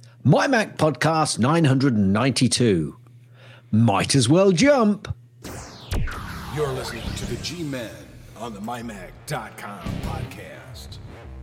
My Mac Podcast 992. Might as well jump. You're listening to the G-Men on the MyMac.com podcast.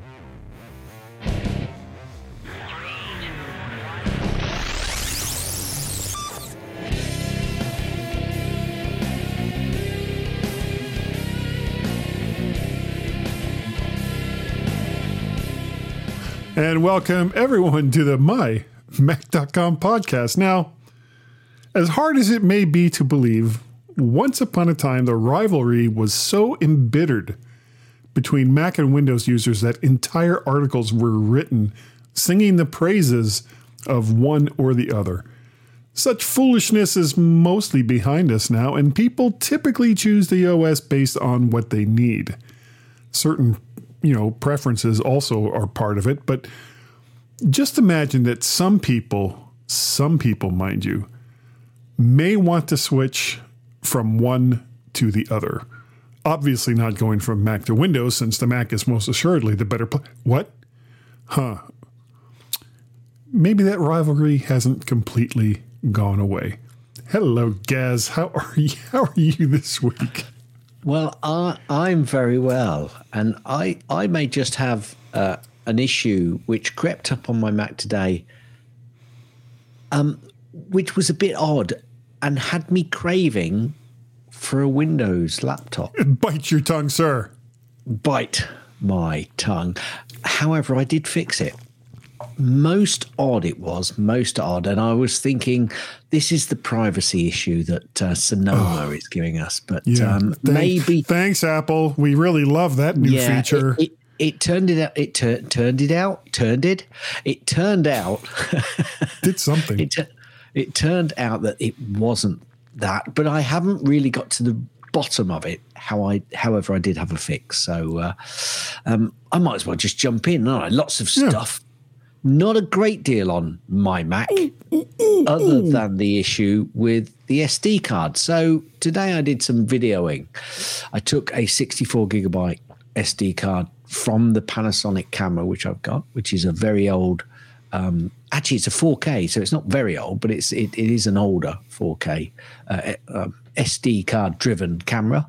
And welcome everyone to the MyMac.com podcast. Now, as hard as it may be to believe, once upon a time, the rivalry was so embittered between Mac and Windows users that entire articles were written singing the praises of one or the other. Such foolishness is mostly behind us now, and people typically choose the OS based on what they need. Certain preferences also are part of it, but just imagine that some people, mind you, may want to switch from one to the other. Obviously not going from Mac to Windows, since the Mac is most assuredly the better What? Maybe that rivalry hasn't completely gone away. Hello, Gaz. How are you this week? Well, I'm very well, and I may just have an issue which crept up on my Mac today, which was a bit odd and had me craving for a Windows laptop. Bite your tongue, sir. Bite my tongue. However, I did fix it. Most odd, and I was thinking this is the privacy issue that Sonoma is giving us, but maybe thanks, Apple. We really love that new feature. It turned out did something. It turned out that it wasn't that, but I haven't really got to the bottom of it. However, I did have a fix, so I might as well just jump in. Lots of stuff. Not a great deal on my Mac, other than the issue with the SD card. So today I did some videoing. I took a 64 gigabyte SD card from the Panasonic camera, which I've got, which is a very old. Actually, it's a 4K, so it's not very old, but it is an older 4K SD card driven camera.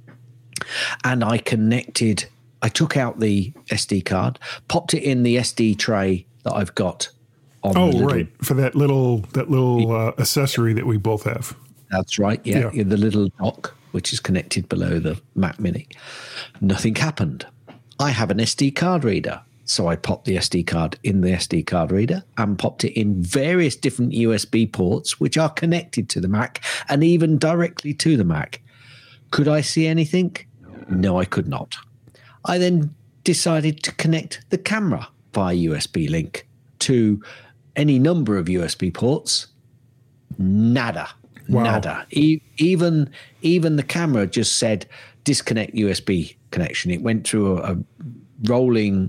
And I took out the SD card, popped it in the SD tray that I've got on right, for that little accessory that we both have. That's right, yeah, the little dock which is connected below the Mac Mini. Nothing happened. I have an SD card reader, so I popped the SD card in the SD card reader and popped it in various different USB ports which are connected to the Mac and even directly to the Mac. Could I see anything? No, I could not. I then decided to connect the camera via USB link to any number of USB ports. Nada. Wow. Nada. Even the camera just said disconnect USB connection. It went through a rolling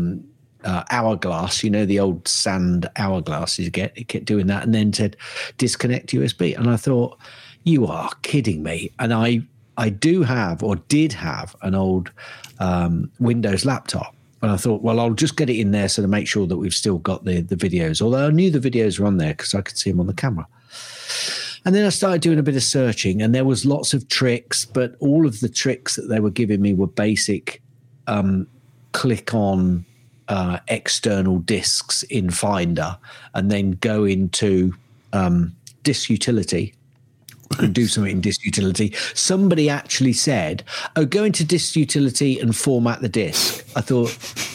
hourglass, the old sand hourglasses you get. It kept doing that and then said disconnect USB. And I thought, you are kidding me. And I do have, or did have, an old Windows laptop. And I thought, well, I'll just get it in there so to make sure that we've still got the videos. Although I knew the videos were on there because I could see them on the camera. And then I started doing a bit of searching, and there was lots of tricks, but all of the tricks that they were giving me were basic click on external disks in Finder and then go into disk utility and do something in disk utility. Somebody actually said, go into disk utility and format the disk. I thought...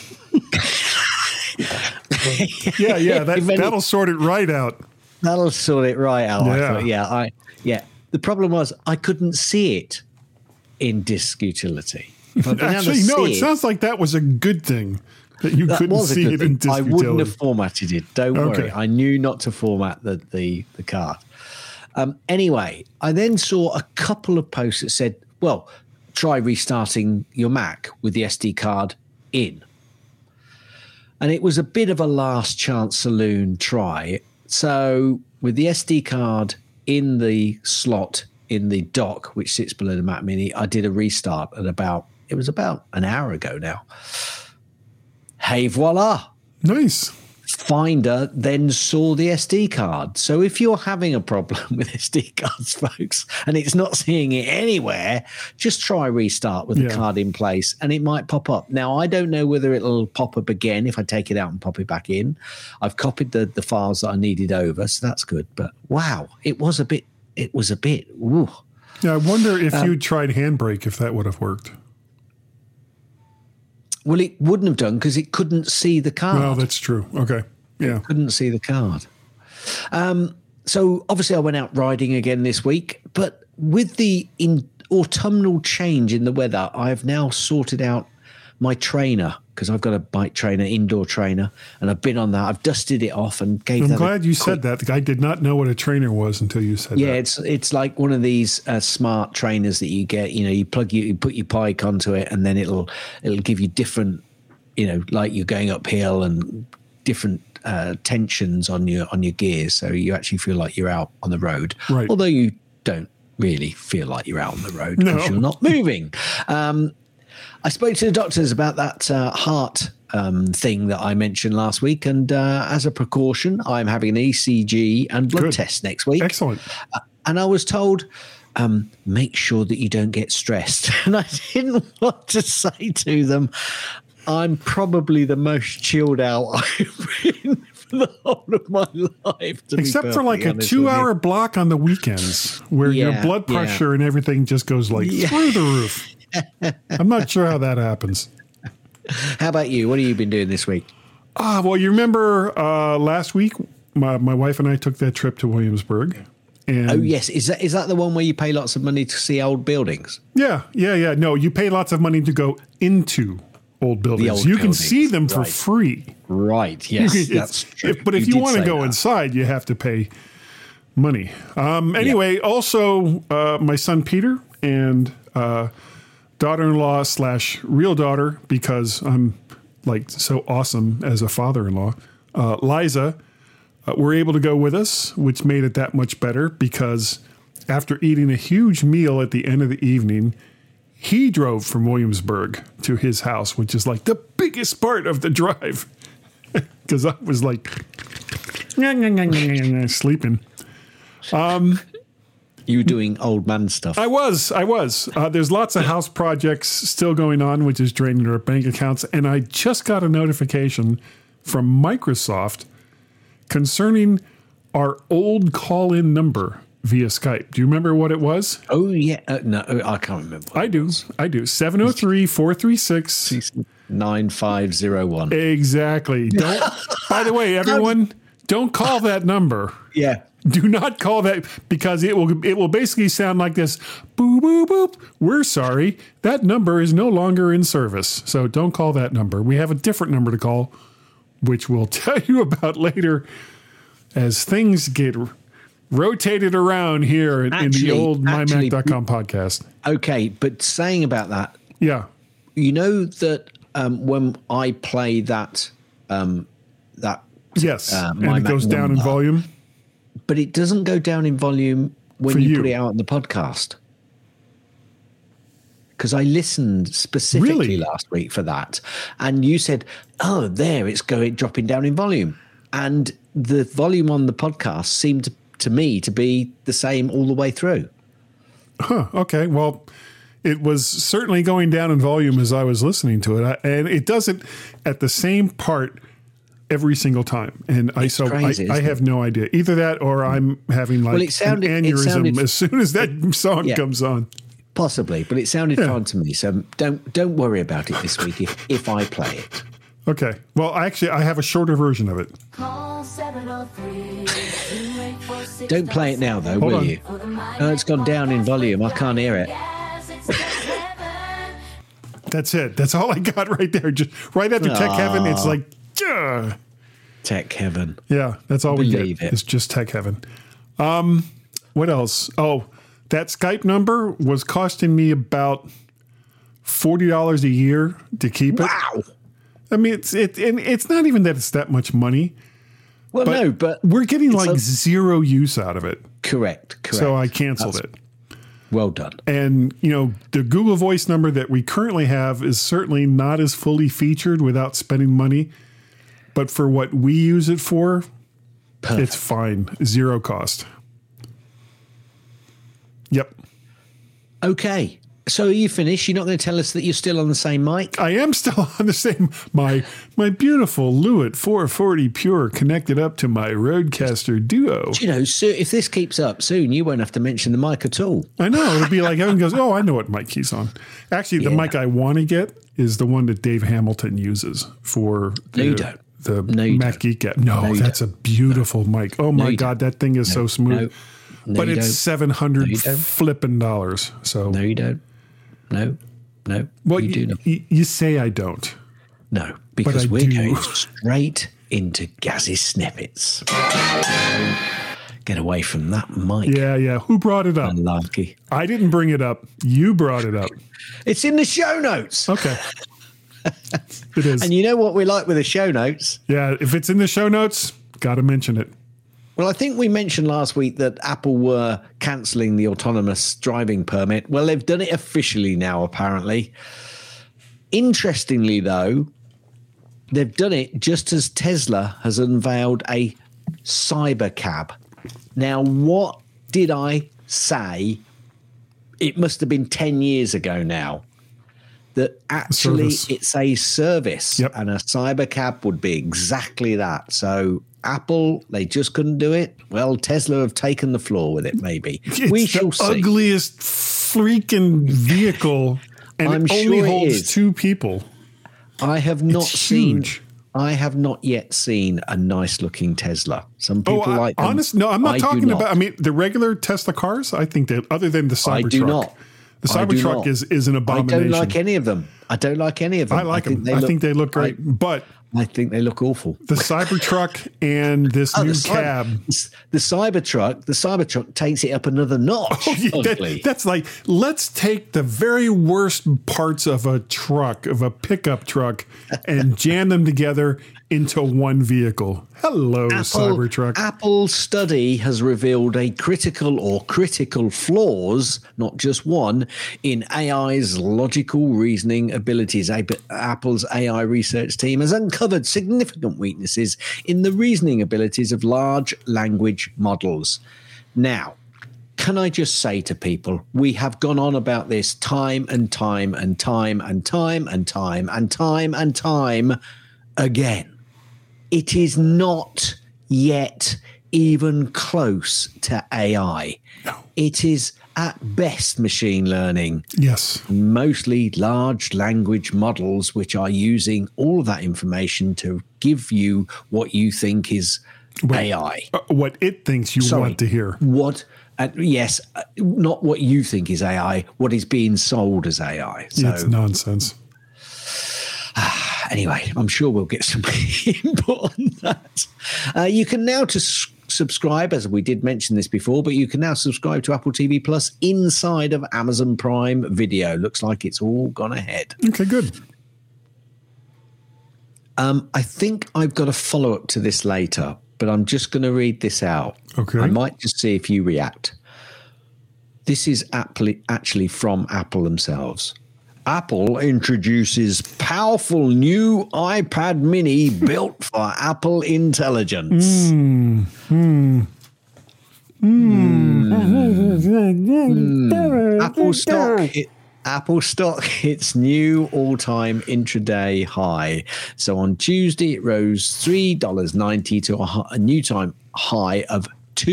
that'll sort it right out. That'll sort it right out. Yeah. I thought, The problem was I couldn't see it in disk utility. Actually, no, it sounds like that was a good thing that you couldn't see it in disk utility. I wouldn't have formatted it. Don't worry. I knew not to format the card. Anyway, I then saw a couple of posts that said, well, try restarting your Mac with the SD card in. And it was a bit of a last chance saloon try. So with the SD card in the slot in the dock, which sits below the Mac Mini, I did a restart at about an hour ago now. Hey, voila. Nice. Finder then saw the SD card. So if you're having a problem with SD cards, folks, and it's not seeing it anywhere, just try restart with the card in place and it might pop up. Now, I don't know whether it'll pop up again if I take it out and pop it back in. I've copied the files that I needed over, so that's good. But wow, it was a bit, ooh. Yeah, I wonder if you tried Handbrake, if that would have worked. Well, it wouldn't have done because it couldn't see the card. Well, that's true. Okay. Yeah. It couldn't see the card. So obviously I went out riding again this week, but with the autumnal change in the weather, I've now sorted out my trainer because I've got a bike trainer, indoor trainer, and I've been on that. I've dusted it off and gave I'm that glad you said that. I did not know what a trainer was until you said that. Yeah, it's like one of these smart trainers that you get. You know, you put your bike onto it, and then it'll give you different, like you're going uphill and different tensions on your gears, so you actually feel like you're out on the road. Right. Although you don't really feel like you're out on the road because you're not moving. I spoke to the doctors about that heart thing that I mentioned last week, and as a precaution, I'm having an ECG and blood test next week. Excellent. And I was told, make sure that you don't get stressed. And I didn't want to say to them, I'm probably the most chilled out I've been for the whole of my life. Except for like a 2-hour block on the weekends where your blood pressure and everything just goes like through the roof. I'm not sure how that happens. How about you? What have you been doing this week? Well, you remember last week, my wife and I took that trip to Williamsburg. And oh, yes. Is that the one where you pay lots of money to see old buildings? Yeah. No, you pay lots of money to go into old buildings. You can see them for free. Right. Yes, that's true. But if you want to go inside, you have to pay money. Anyway, also my son Peter and daughter-in-law / real daughter, because I'm like so awesome as a father-in-law, Liza, were able to go with us, which made it that much better because after eating a huge meal at the end of the evening, he drove from Williamsburg to his house, which is like the biggest part of the drive. Because I was like sleeping. You were doing old man stuff. I was. There's lots of house projects still going on, which is draining our bank accounts. And I just got a notification from Microsoft concerning our old call-in number via Skype. Do you remember what it was? Oh, yeah. No, I can't remember. I do. 703-436-9501. Exactly. By the way, everyone, don't call that number. Yeah. Do not call that because it will basically sound like this. Boop, boop, boop. We're sorry. That number is no longer in service. So don't call that number. We have a different number to call, which we'll tell you about later as things get rotated around here in the old mymac.com podcast. Okay, but saying about that. Yeah. You know that when I play that. Yes. And it goes down in volume. But it doesn't go down in volume when you put it out on the podcast. Because I listened specifically last week for that. And you said, oh, there, it's dropping down in volume. And the volume on the podcast seemed to me to be the same all the way through. Huh. Okay. Well, it was certainly going down in volume as I was listening to it. And it doesn't at the same part every single time. And I have no idea. Either that or I'm having like an aneurysm as soon as that song comes on. Possibly, but it sounded fine to me. So don't worry about it this week if I play it. Okay. Well, actually, I have a shorter version of it. Don't play it now, though, will you? Oh, it's gone down in volume. I can't hear it. That's it. That's all I got right there. Just right after Tech Heaven, it's like, Tech Heaven. Yeah, that's all we get. It's just Tech Heaven. What else? Oh, that Skype number was costing me about $40 a year to keep it. Wow. I mean, it's not even that it's that much money. Well, no, but we're getting like zero use out of it. Correct. So I canceled it. Well done. And, the Google Voice number that we currently have is certainly not as fully featured without spending money. but for what we use it for, Perfect. it's fine. Zero cost. Yep. Okay. So are you finished? You're not going to tell us that you're still on the same mic? I am still on the same, my beautiful Lewitt 440 Pure connected up to my Rodecaster Duo. You know, so if this keeps up soon, you won't have to mention the mic at all. I know. It'll be like everyone goes, oh, I know what mic he's on. Actually, the mic I want to get is the one that Dave Hamilton uses for the Mac Geek app. No, that's a beautiful mic. Oh, my God. That thing is so smooth. But it's $700 flipping dollars. So no, you don't. No. Well, you do not. You say I don't. No, because we're going straight into Gazzy Snippets. Get away from that mic. Yeah. Who brought it up? Unlucky. I didn't bring it up. You brought it up. It's in the show notes. Okay. It is. And you know what we like with the show notes? Yeah, if it's in the show notes, got to mention it. Well, I think we mentioned last week that Apple were cancelling the autonomous driving permit. Well, they've done it officially now, apparently. Interestingly, though, they've done it just as Tesla has unveiled a Cybercab. Now, what did I say? It must have been 10 years ago now. That actually it's a service, and a Cybercab would be exactly that. So Apple, they just couldn't do it. Well, Tesla have taken the floor with it, maybe. We shall see. Ugliest freaking vehicle, and it only holds two people. I have not seen. I have not yet seen a nice looking Tesla. Some people like them. Honest, no, I'm not talking about. I mean, the regular Tesla cars. I think that other than the Cybertruck, I do not. The Cybertruck is an abomination. I don't like any of them. I like them. I think they look great, but I think they look awful. The Cybertruck and this new cab. The Cybertruck takes it up another notch. That's like, let's take the very worst parts of a truck, of a pickup truck, and jam them together into one vehicle. Hello, Cybertruck. Apple's study has revealed critical flaws, not just one, in AI's logical reasoning abilities. Apple's AI research team has uncovered significant weaknesses in the reasoning abilities of large language models. Now, can I just say to people, we have gone on about this time and time and time and time and time and time and time again. It is not yet even close to AI. No. It is at best machine learning. Yes. Mostly large language models, which are using all of that information to give you what you think is AI. What it thinks you want to hear. Yes, not what you think is AI, what is being sold as AI. So, it's nonsense. Anyway, I'm sure we'll get some input on that. You can now subscribe, as we did mention this before, but you can now subscribe to Apple TV Plus inside of Amazon Prime Video. Looks like it's all gone ahead. Okay, good. I think I've got a follow-up to this later, but I'm just going to read this out. Okay. I might just see if you react. This is actually from Apple themselves. Apple introduces powerful new iPad mini built for Apple Intelligence. Apple stock hits new all-time intraday high. So on Tuesday, it rose $3.90 to a new time high of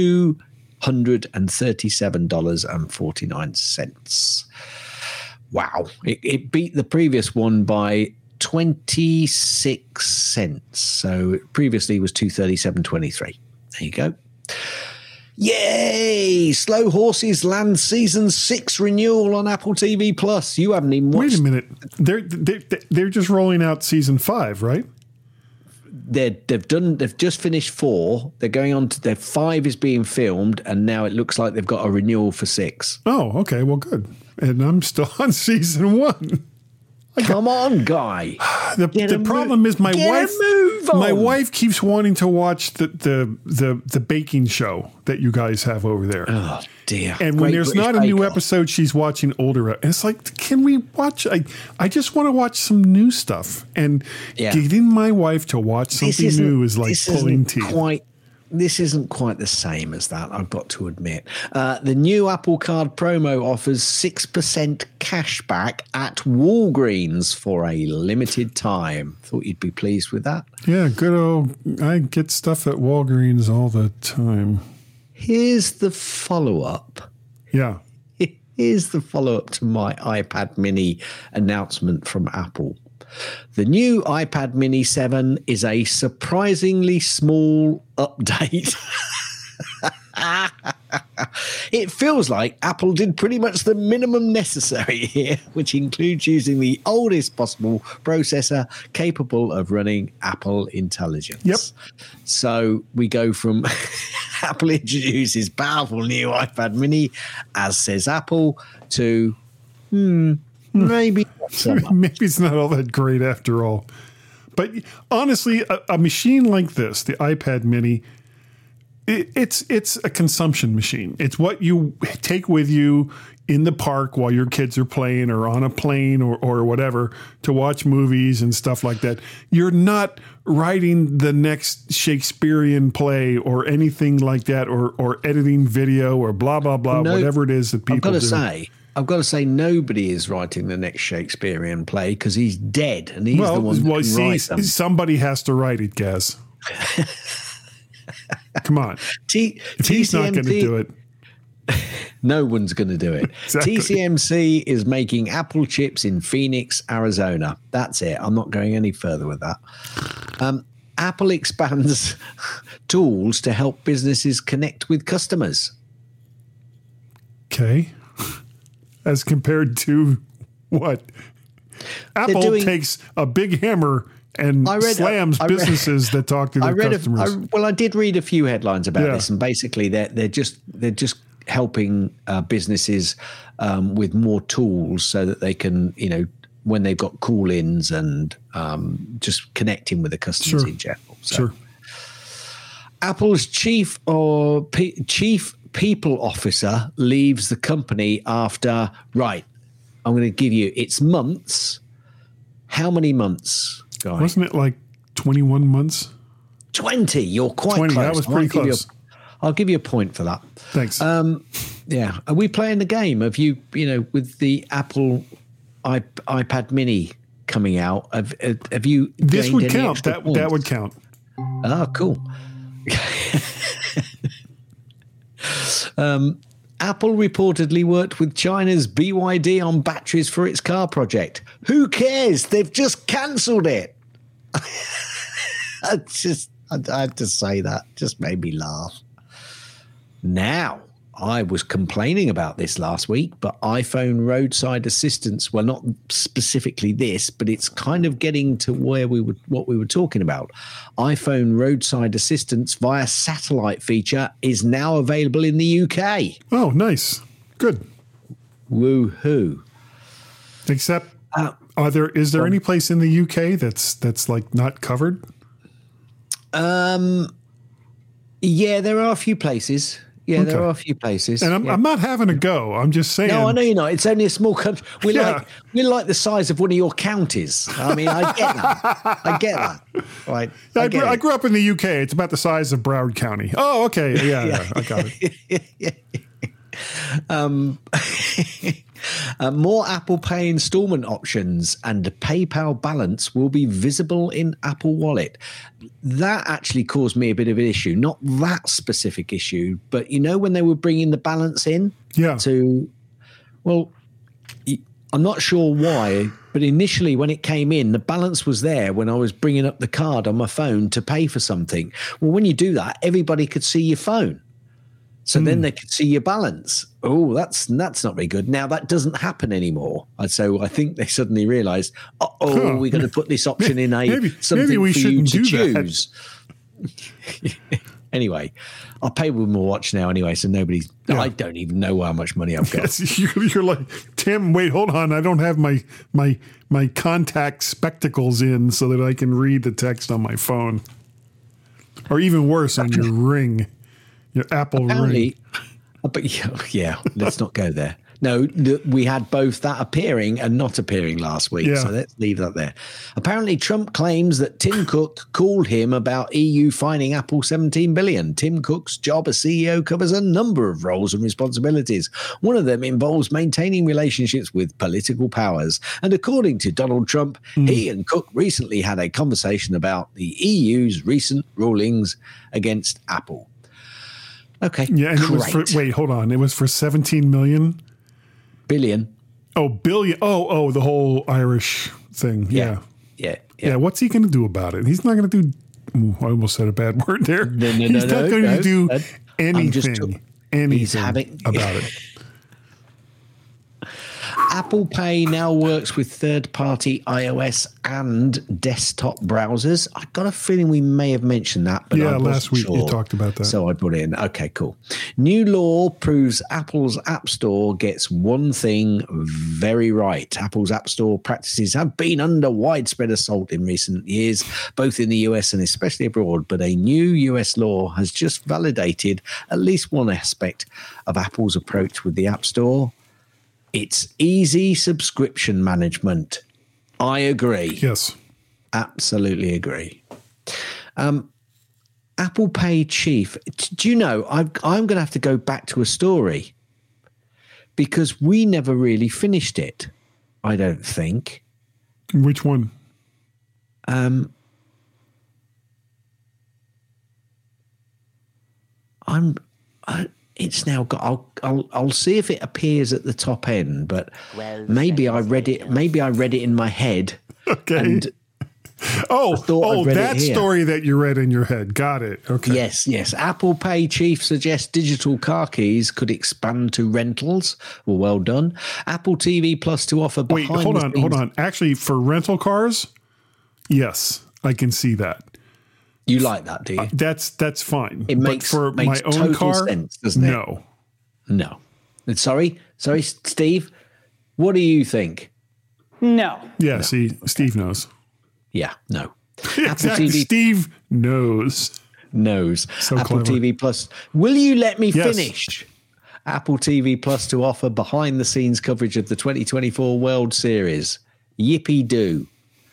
$237.49. Wow. It beat the previous one by 26 cents. So previously it was $237.23. There you go. Yay! Slow Horses land season 6 renewal on Apple TV Plus. You haven't even watched. Wait a minute. They're just rolling out season 5, right? They've just finished 4. They're going on to their 5 is being filmed, and now it looks like they've got a renewal for 6. Oh, okay. Well, good. And I'm still on season 1. Come on, guy. The problem is my wife keeps wanting to watch the baking show that you guys have over there. Oh dear! And when there's not a new episode, she's watching older. And it's like, can we watch? I just want to watch some new stuff. And getting my wife to watch something new is like pulling teeth. This isn't quite the same as that, I've got to admit. The new Apple Card promo offers 6% cash back at Walgreens for a limited time. Thought you'd be pleased with that. Yeah, good old. I get stuff at Walgreens all the time. Here's the follow-up. Yeah. Here's the follow-up to my iPad mini announcement from Apple. The new iPad mini 7 is a surprisingly small update. It feels like Apple did pretty much the minimum necessary here, which includes using the oldest possible processor capable of running Apple Intelligence. Yep. So we go from Apple introduces powerful new iPad mini, as says Apple, to maybe not so much. Maybe it's not all that great after all. But honestly, a machine like this, the iPad mini, it's a consumption machine. It's what you take with you in the park while your kids are playing or on a plane or whatever to watch movies and stuff like that. You're not writing the next Shakespearean play or anything like that or editing video or blah, blah, blah, whatever it is that people do. I've got to say, nobody is writing the next Shakespearerean play because he's dead, and he's the one who can write them. Somebody has to write it, Gaz. Come on. If he's not going to do it. No one's going to do it. Exactly. TSMC is making Apple chips in Phoenix, Arizona. That's it. I'm not going any further with that. Apple expands tools to help businesses connect with customers. Okay. As compared to what? Apple takes a big hammer and slams businesses that talk to their customers. I did read a few headlines about this, and basically they're just helping businesses with more tools so that they can, when they've got call-ins and just connecting with the customers in general. So. Apple's chief people officer leaves the company after, I'm going to give you, it's months. How many months, Guy? Wasn't it like 21 months? 20. You're quite 20, close. That was pretty close. I'll give you a point for that. Thanks. Yeah. Are we playing the game? Have you, with the Apple iPad mini coming out, have you This would count. That would count. Oh, cool. Apple reportedly worked with China's BYD on batteries for its car project. Who cares? They've just cancelled it. I had to say that. Just made me laugh. Now, I was complaining about this last week, but iPhone roadside assistance, well, not specifically this, but it's kind of getting to what we were talking about. iPhone roadside assistance via satellite feature is now available in the UK. Oh, nice. Good. Woohoo. Except, is there any place in the UK that's like not covered? Yeah, there are a few places. Yeah, okay. There are a few places. And I'm not having a go. I'm just saying. No, I know you're not. It's only a small country. We're like the size of one of your counties. I mean, I get that. Right. I grew up in the UK. It's about the size of Broward County. Oh, okay. Yeah. I got it. More Apple Pay installment options and a PayPal balance will be visible in Apple Wallet. That actually caused me a bit of an issue. Not that specific issue, but when they were bringing the balance in I'm not sure why, but initially when it came in, the balance was there when I was bringing up the card on my phone to pay for something. Well, when you do that, everybody could see your phone. So then they could see your balance. Oh, that's not very good. Now that doesn't happen anymore. So I think they suddenly realised, we're going to put this option in something maybe we for shouldn't you to do choose. Anyway, I pay with my watch now anyway, so I don't even know how much money I've got. Yes, you're like, Tim, wait, hold on. I don't have my contact spectacles in so that I can read the text on my phone. Or even worse, on your Ring, your Apple Ring. But yeah, let's not go there. No, we had both that appearing and not appearing last week, so let's leave that there. Apparently, Trump claims that Tim Cook called him about EU fining Apple $17 billion. Tim Cook's job as CEO covers a number of roles and responsibilities. One of them involves maintaining relationships with political powers. And according to Donald Trump, he and Cook recently had a conversation about the EU's recent rulings against Apple. Okay, yeah, and great. hold on. It was for 17 million? Billion. Oh, billion. Oh, the whole Irish thing. Yeah. What's he going to do about it? He's not going to do. I almost said a bad word there. He's not going to do anything about it. Apple Pay now works with third-party iOS and desktop browsers. I got a feeling we may have mentioned that, but I wasn't last week sure. You talked about that. So I put it in. Okay, cool. New law proves Apple's App Store gets one thing very right. Apple's App Store practices have been under widespread assault in recent years, both in the US and especially abroad, but a new US law has just validated at least one aspect of Apple's approach with the App Store. It's easy subscription management. I agree. Yes. Absolutely agree. Apple Pay chief, do you know, I'm going to have to go back to a story because we never really finished it, I don't think. Which one? It's now got. I'll see if it appears at the top end, but maybe I read it. Maybe I read it in my head. Okay. And that story that you read in your head. Got it. Okay. Yes. Apple Pay chief suggests digital car keys could expand to rentals. Well done. Apple TV Plus to offer. Wait, hold on. Actually, for rental cars, yes, I can see that. You like that, do you? That's fine. It makes my own total car sense, doesn't it? No. Sorry, Steve. What do you think? No. Yeah. No. See, Steve knows. Yeah. No. Exactly. Steve knows. So Apple clever. TV Plus. Will you let me finish? Apple TV Plus to offer behind-the-scenes coverage of the 2024 World Series. Yippee-doo.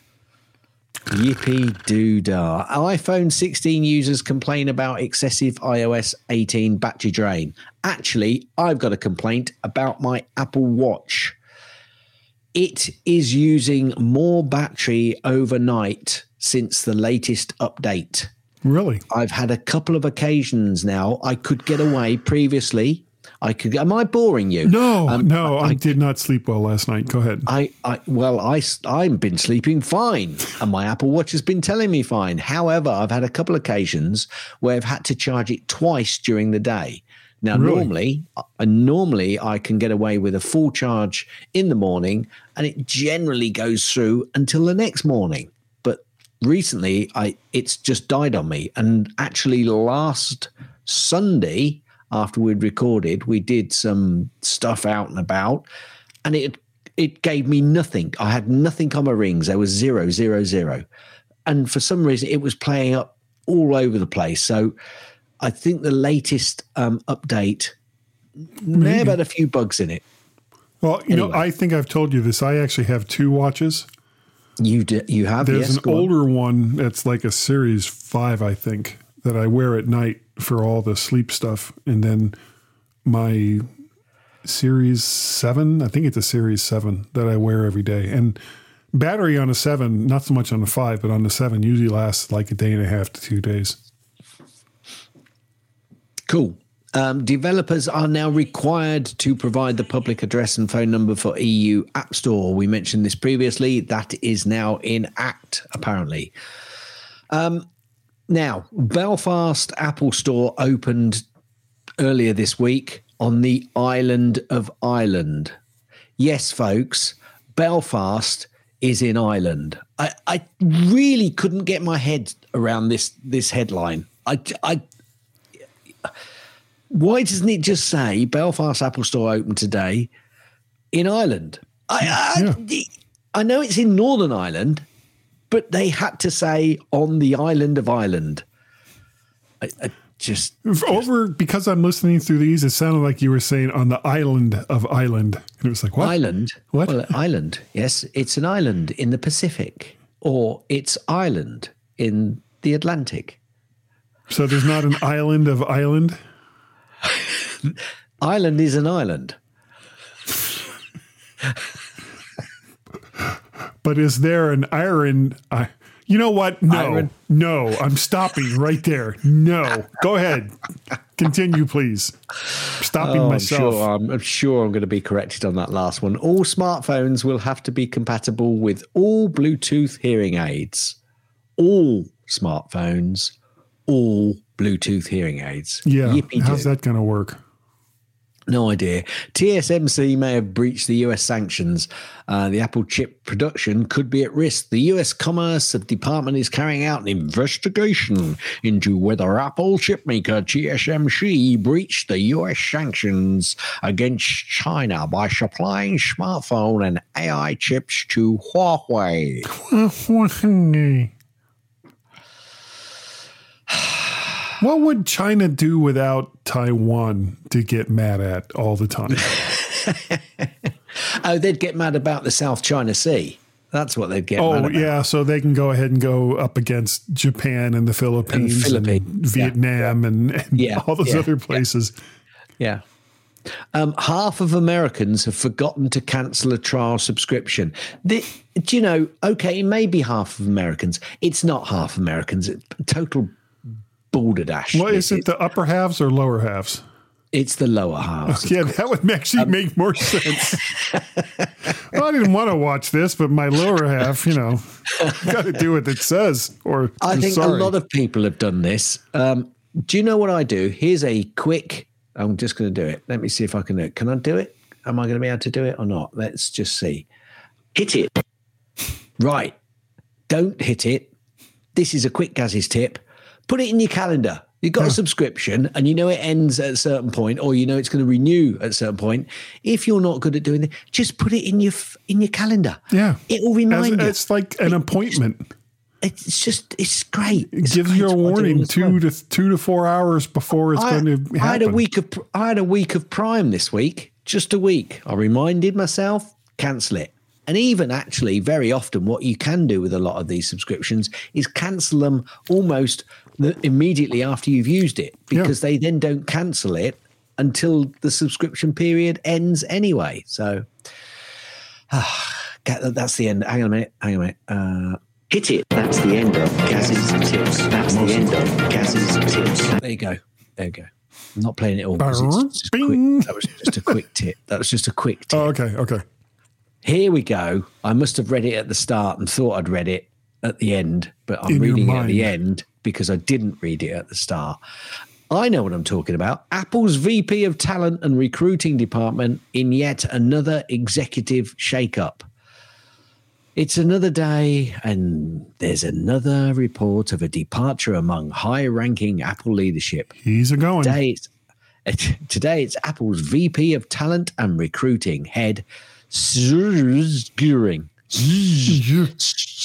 Yippee-doo-dah. iPhone 16 users complain about excessive iOS 18 battery drain. Actually, I've got a complaint about my Apple Watch. It is using more battery overnight since the latest update. Really? I've had a couple of occasions now. I could get away previously. Am I boring you? No, I did not sleep well last night. Go ahead. I've been sleeping fine, and my Apple Watch has been telling me fine. However, I've had a couple of occasions where I've had to charge it twice during the day. Now, really? normally I can get away with a full charge in the morning, and it generally goes through until the next morning. But recently, it's just died on me. And actually, last Sunday, after we'd recorded, we did some stuff out and about, and it gave me nothing. I had nothing on my rings. There was 0, 0, 0. And for some reason, it was playing up all over the place. So I think the latest update may have had a few bugs in it. Well, you know, I think I've told you this. I actually have two watches. You have? There's an older one that's like a Series 5, I think, that I wear at night for all the sleep stuff. And then my Series 7, I think it's a Series 7 that I wear every day. And battery on a 7, not so much on the 5, but on the 7 usually lasts like a day and a half to 2 days. Cool. Developers are now required to provide the public address and phone number for EU App Store. We mentioned this previously. That is now in act, apparently. Now, Belfast Apple Store opened earlier this week on the island of Ireland. Yes, folks, Belfast is in Ireland. I really couldn't get my head around this headline. Why doesn't it just say Belfast Apple Store open today in Ireland? I know it's in Northern Ireland, but they had to say on the island of Ireland. Because I'm listening through these, it sounded like you were saying on the island of Ireland. And it was like, what? Island? What? Well, island. Yes, it's an island in the Pacific, or it's Ireland in the Atlantic. So there's not an island of Ireland? Ireland is an island. But is there an iron? You know what? No, I'm stopping right there. No, go ahead. Continue, please. I'm stopping myself. I'm sure I'm going to be corrected on that last one. All smartphones will have to be compatible with all Bluetooth hearing aids. All smartphones, all Bluetooth hearing aids. Yeah. Yippee-doo. How's that going to work? No idea. TSMC may have breached the US sanctions. The Apple chip production could be at risk. The US Commerce Department is carrying out an investigation into whether Apple chipmaker TSMC breached the US sanctions against China by supplying smartphone and AI chips to Huawei. What would China do without Taiwan to get mad at all the time? Oh, they'd get mad about the South China Sea. That's what they'd get mad about. Oh, yeah. So they can go ahead and go up against Japan and the Philippines and Vietnam and all those other places. Yeah. Half of Americans have forgotten to cancel a trial subscription. Do you know, okay, maybe half of Americans. It's not half Americans. It's total balderdash. Well, is it the upper halves or lower halves? It's the lower halves. Yeah, that would actually make more sense. Well, I didn't want to watch this, but my lower half, got to do what it says. I think a lot of people have done this. Do you know what I do? Here's a quick, I'm just going to do it. Let me see if I can do it. Can I do it? Am I going to be able to do it or not? Let's just see. Hit it. Right. Don't hit it. This is a quick Gaz's tip. Put it in your calendar. You've got a subscription and you know it ends at a certain point, or you know it's going to renew at a certain point. If you're not good at doing that, just put it in your calendar. Yeah. It will remind you. It's like an appointment. It's great. It gives you a warning 2 to 4 hours before it's going to happen. I had a week of Prime this week, just a week. I reminded myself, cancel it. And even actually, very often, what you can do with a lot of these subscriptions is cancel them almost immediately after you've used it, because they then don't cancel it until the subscription period ends anyway. So that's the end. Hang on a minute. Hit it. That's the end of Gaz's tips. That's the end of Gaz's tips. There you go. I'm not playing it all. That was just a quick tip. Oh, okay. Here we go. I must have read it at the start and thought I'd read it at the end, but I'm reading it at the end because I didn't read it at the start. I know what I'm talking about. Apple's VP of Talent and Recruiting Department in yet another executive shakeup. It's another day, and there's another report of a departure among high-ranking Apple leadership. He's a-going. Today, it's Apple's VP of Talent and Recruiting head, Serge Goering. Serge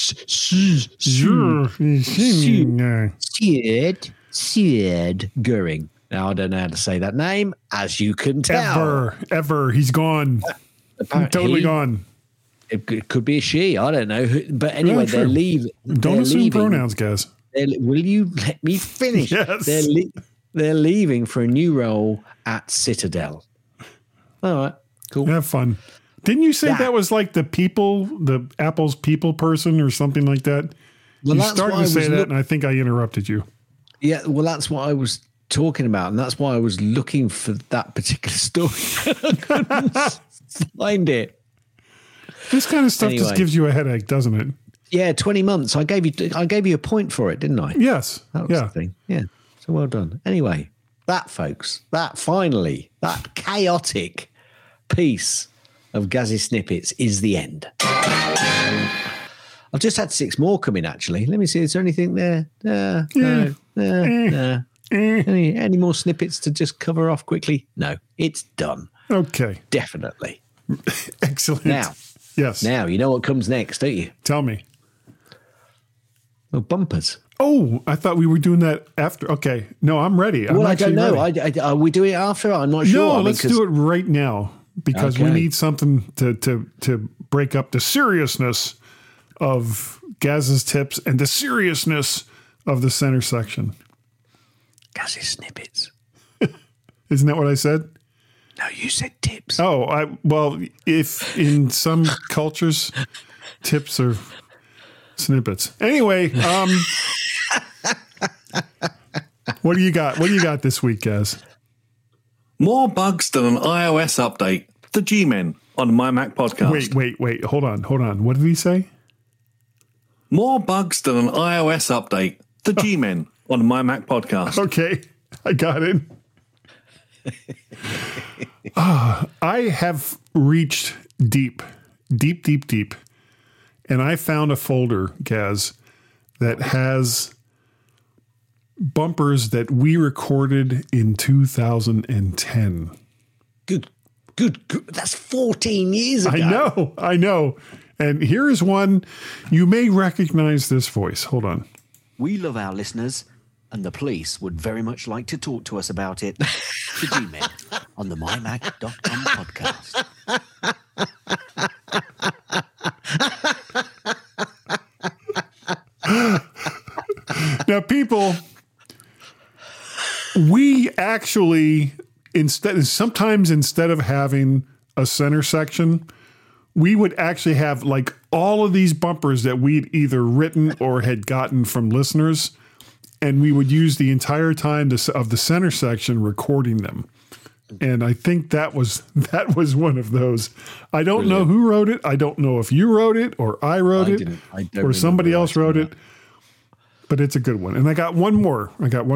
Goering. Now, I don't know how to say that name, as you can tell. Ever. He's gone. Totally gone. It could be a she. I don't know. But anyway, they're leaving. Don't assume pronouns, guys. Will you let me finish? Yes. They're leaving for a new role at Citadel. All right. Cool. Have fun. Didn't you say that was like the Apple's people person or something like that? Well, you started to say that, and I think I interrupted you. Yeah, well, that's what I was talking about, and that's why I was looking for that particular story. I couldn't find it. This kind of stuff just gives you a headache, doesn't it? Yeah, 20 months. I gave you a point for it, didn't I? Yes. That was the thing. Yeah. So well done. Anyway, that chaotic piece of Gazzy Snippets is the end. I've just had 6 more come in, actually. Let me see. Is there anything there? No. Any more snippets to just cover off quickly? No, it's done. Okay. Definitely. Excellent. Now. Yes. Now, you know what comes next, don't you? Tell me. Well, bumpers. Oh, I thought we were doing that after. Okay. No, I'm ready. I don't know. Are we doing it after? I'm not sure. No, let's do it right now because we need something to break up the seriousness of Gaz's tips and the seriousness of the center section. Gaz's snippets. Isn't that what I said? No, you said tips. Oh, well, if in some cultures, tips are snippets. Anyway, what do you got? What do you got this week, Gaz? More bugs than an iOS update. The G-Men on My Mac podcast. Wait. Hold on. What did he say? More bugs than an iOS update. The G-Men on My Mac podcast. Okay, I got it. I have reached deep, and I found a folder, Gaz, that has bumpers that we recorded in 2010. Good. That's 14 years ago. I know. And here is one. You may recognize this voice. Hold on. We love our listeners, and the police would very much like to talk to us about it. The G-Men on the mymac.com podcast. Now, people, we actually sometimes instead of having a center section, we would actually have like all of these bumpers that we'd either written or had gotten from listeners, and we would use the entire time of the center section recording them. And I think that was one of those. I don't know who wrote it. I don't know if you wrote it or I wrote it or somebody else wrote it. But it's a good one. And I got one more.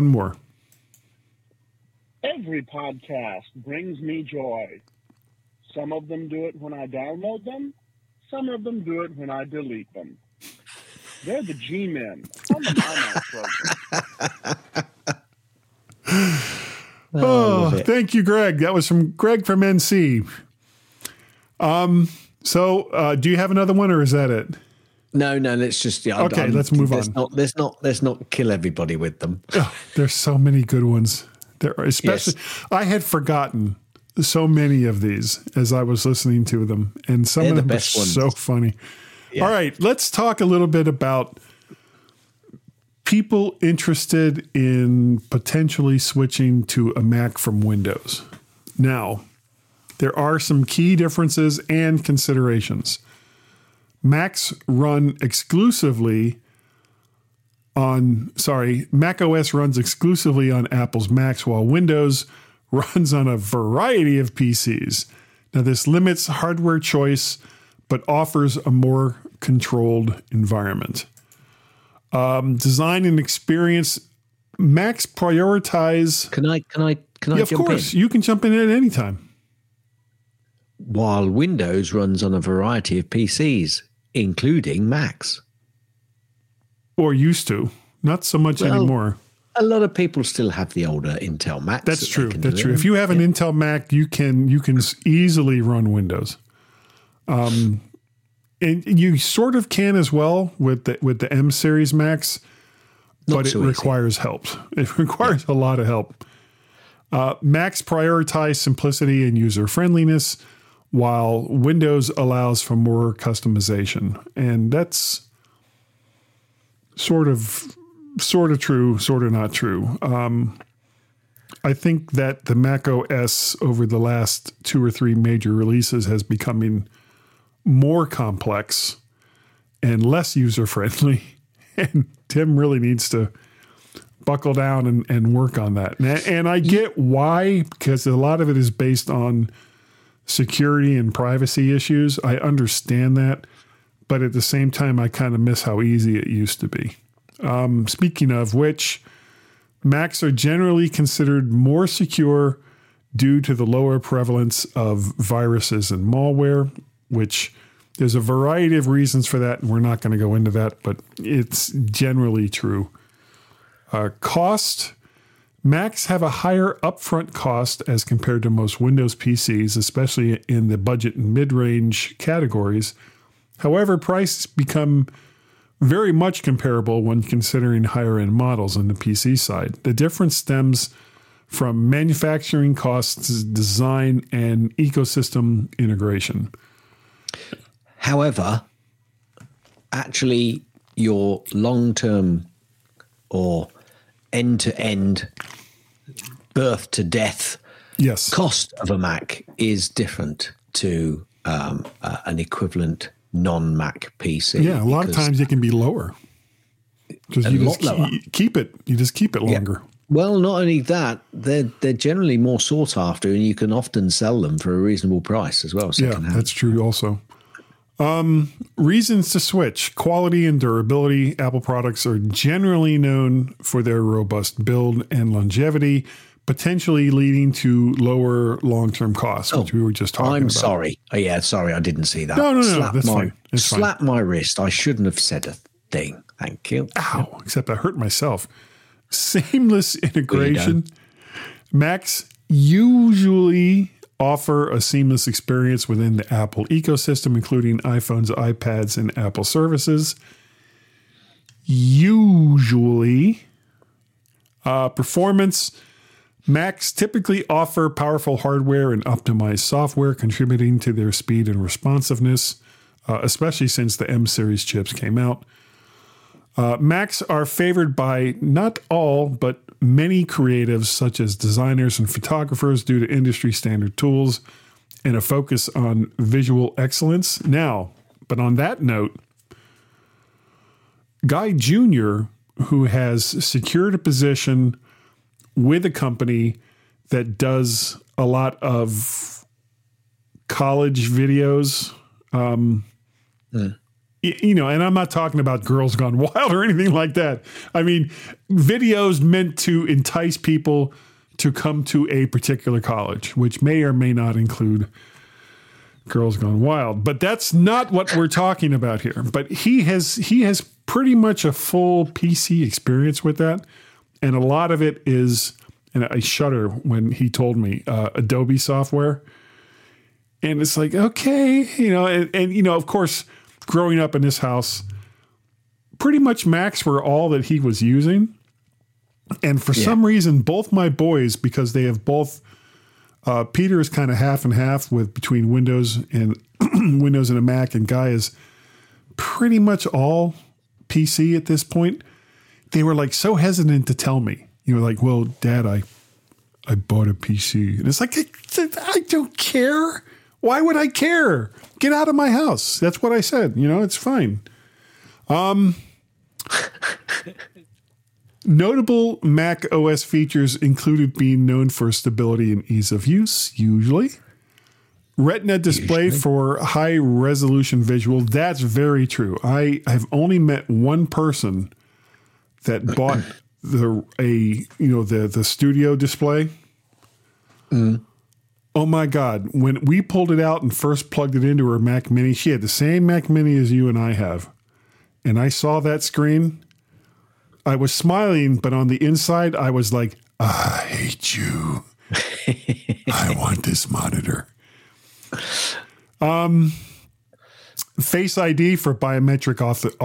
Every podcast brings me joy. Some of them do it when I download them. Some of them do it when I delete them. They're the G-Men on the My Mac program. Oh, thank you, Greg. That was from Greg from NC. So do you have another one or is that it? No, let's just okay. Let's move on. Let's not kill everybody with them. Oh, there's so many good ones. There are, especially I had forgotten so many of these as I was listening to them, and some of them are so funny. Yeah. All right, let's talk a little bit about people interested in potentially switching to a Mac from Windows. There are some key differences and considerations. Mac OS runs exclusively on Apple's Macs, while Windows runs on a variety of PCs. Now, this limits hardware choice, but offers a more controlled environment. Design and experience. Macs prioritize. Can I jump in? Of course, you can jump in at any time. While Windows runs on a variety of PCs, including Macs. Or used to. Not so much anymore. A lot of people still have the older Intel Macs. That's true. If you have an Intel Mac, you can easily run Windows. And you sort of can as well with the M series Macs, but it requires help. It requires a lot of help. Macs prioritize simplicity and user friendliness, while Windows allows for more customization. And that's sort of true, sort of not true. I think that the Mac OS over the last 2 or 3 major releases has becoming more complex and less user-friendly. And Tim really needs to buckle down and work on that. And I get why, because a lot of it is based on security and privacy issues. I understand that. But at the same time, I kind of miss how easy it used to be. Speaking of which, Macs are generally considered more secure due to the lower prevalence of viruses and malware, which there's a variety of reasons for that, and we're not going to go into that, but it's generally true. Cost. Macs have a higher upfront cost as compared to most Windows PCs, especially in the budget and mid-range categories. However, prices become very much comparable when considering higher-end models on the PC side. The difference stems from manufacturing costs, design, and ecosystem integration. However, actually, your long-term or end-to-end, birth-to-death cost of a Mac is different to an equivalent non-Mac PC. Yeah, a lot of times it can be lower. Because you just keep it longer. Yeah. Well, not only that, they're generally more sought after, and you can often sell them for a reasonable price as well. Yeah, that's true also. Reasons to switch. Quality and durability. Apple products are generally known for their robust build and longevity, potentially leading to lower long-term costs, which we were just talking about. I'm sorry. Oh, yeah, sorry, I didn't see that. No, that's fine. Slap my wrist. I shouldn't have said a thing. Thank you. Ow, except I hurt myself. Seamless integration. Macs usually offer a seamless experience within the Apple ecosystem, including iPhones, iPads, and Apple services. Usually, performance. Macs typically offer powerful hardware and optimized software, contributing to their speed and responsiveness, especially since the M series chips came out. Macs are favored by not all, but many creatives, such as designers and photographers, due to industry standard tools and a focus on visual excellence. Now, but on that note, Guy Jr., who has secured a position with a company that does a lot of college videos, you know, and I'm not talking about Girls Gone Wild or anything like that. I mean, videos meant to entice people to come to a particular college, which may or may not include Girls Gone Wild. But that's not what we're talking about here. But he has pretty much a full PC experience with that. And a lot of it is, and I shudder when he told me, Adobe software. And it's like, okay, you know, and you know, of course, growing up in this house, pretty much Macs were all that he was using. And for some reason, both my boys, because they have both, Peter is kind of half and half with between Windows and Windows and a Mac, and Guy is pretty much all PC at this point. They were like so hesitant to tell me, you know, like, well, Dad, I bought a PC. And it's like, I don't care. Why would I care? Get out of my house. That's what I said. You know, it's fine. Notable Mac OS features included being known for stability and ease of use, usually. Retina display for high resolution visual. That's very true. I have only met one person that bought the studio display. Oh my God. When we pulled it out and first plugged it into her Mac Mini, she had the same Mac Mini as you and I have. And I saw that screen. I was smiling, but on the inside, I was like, I hate you. I want this monitor. Face ID for biometric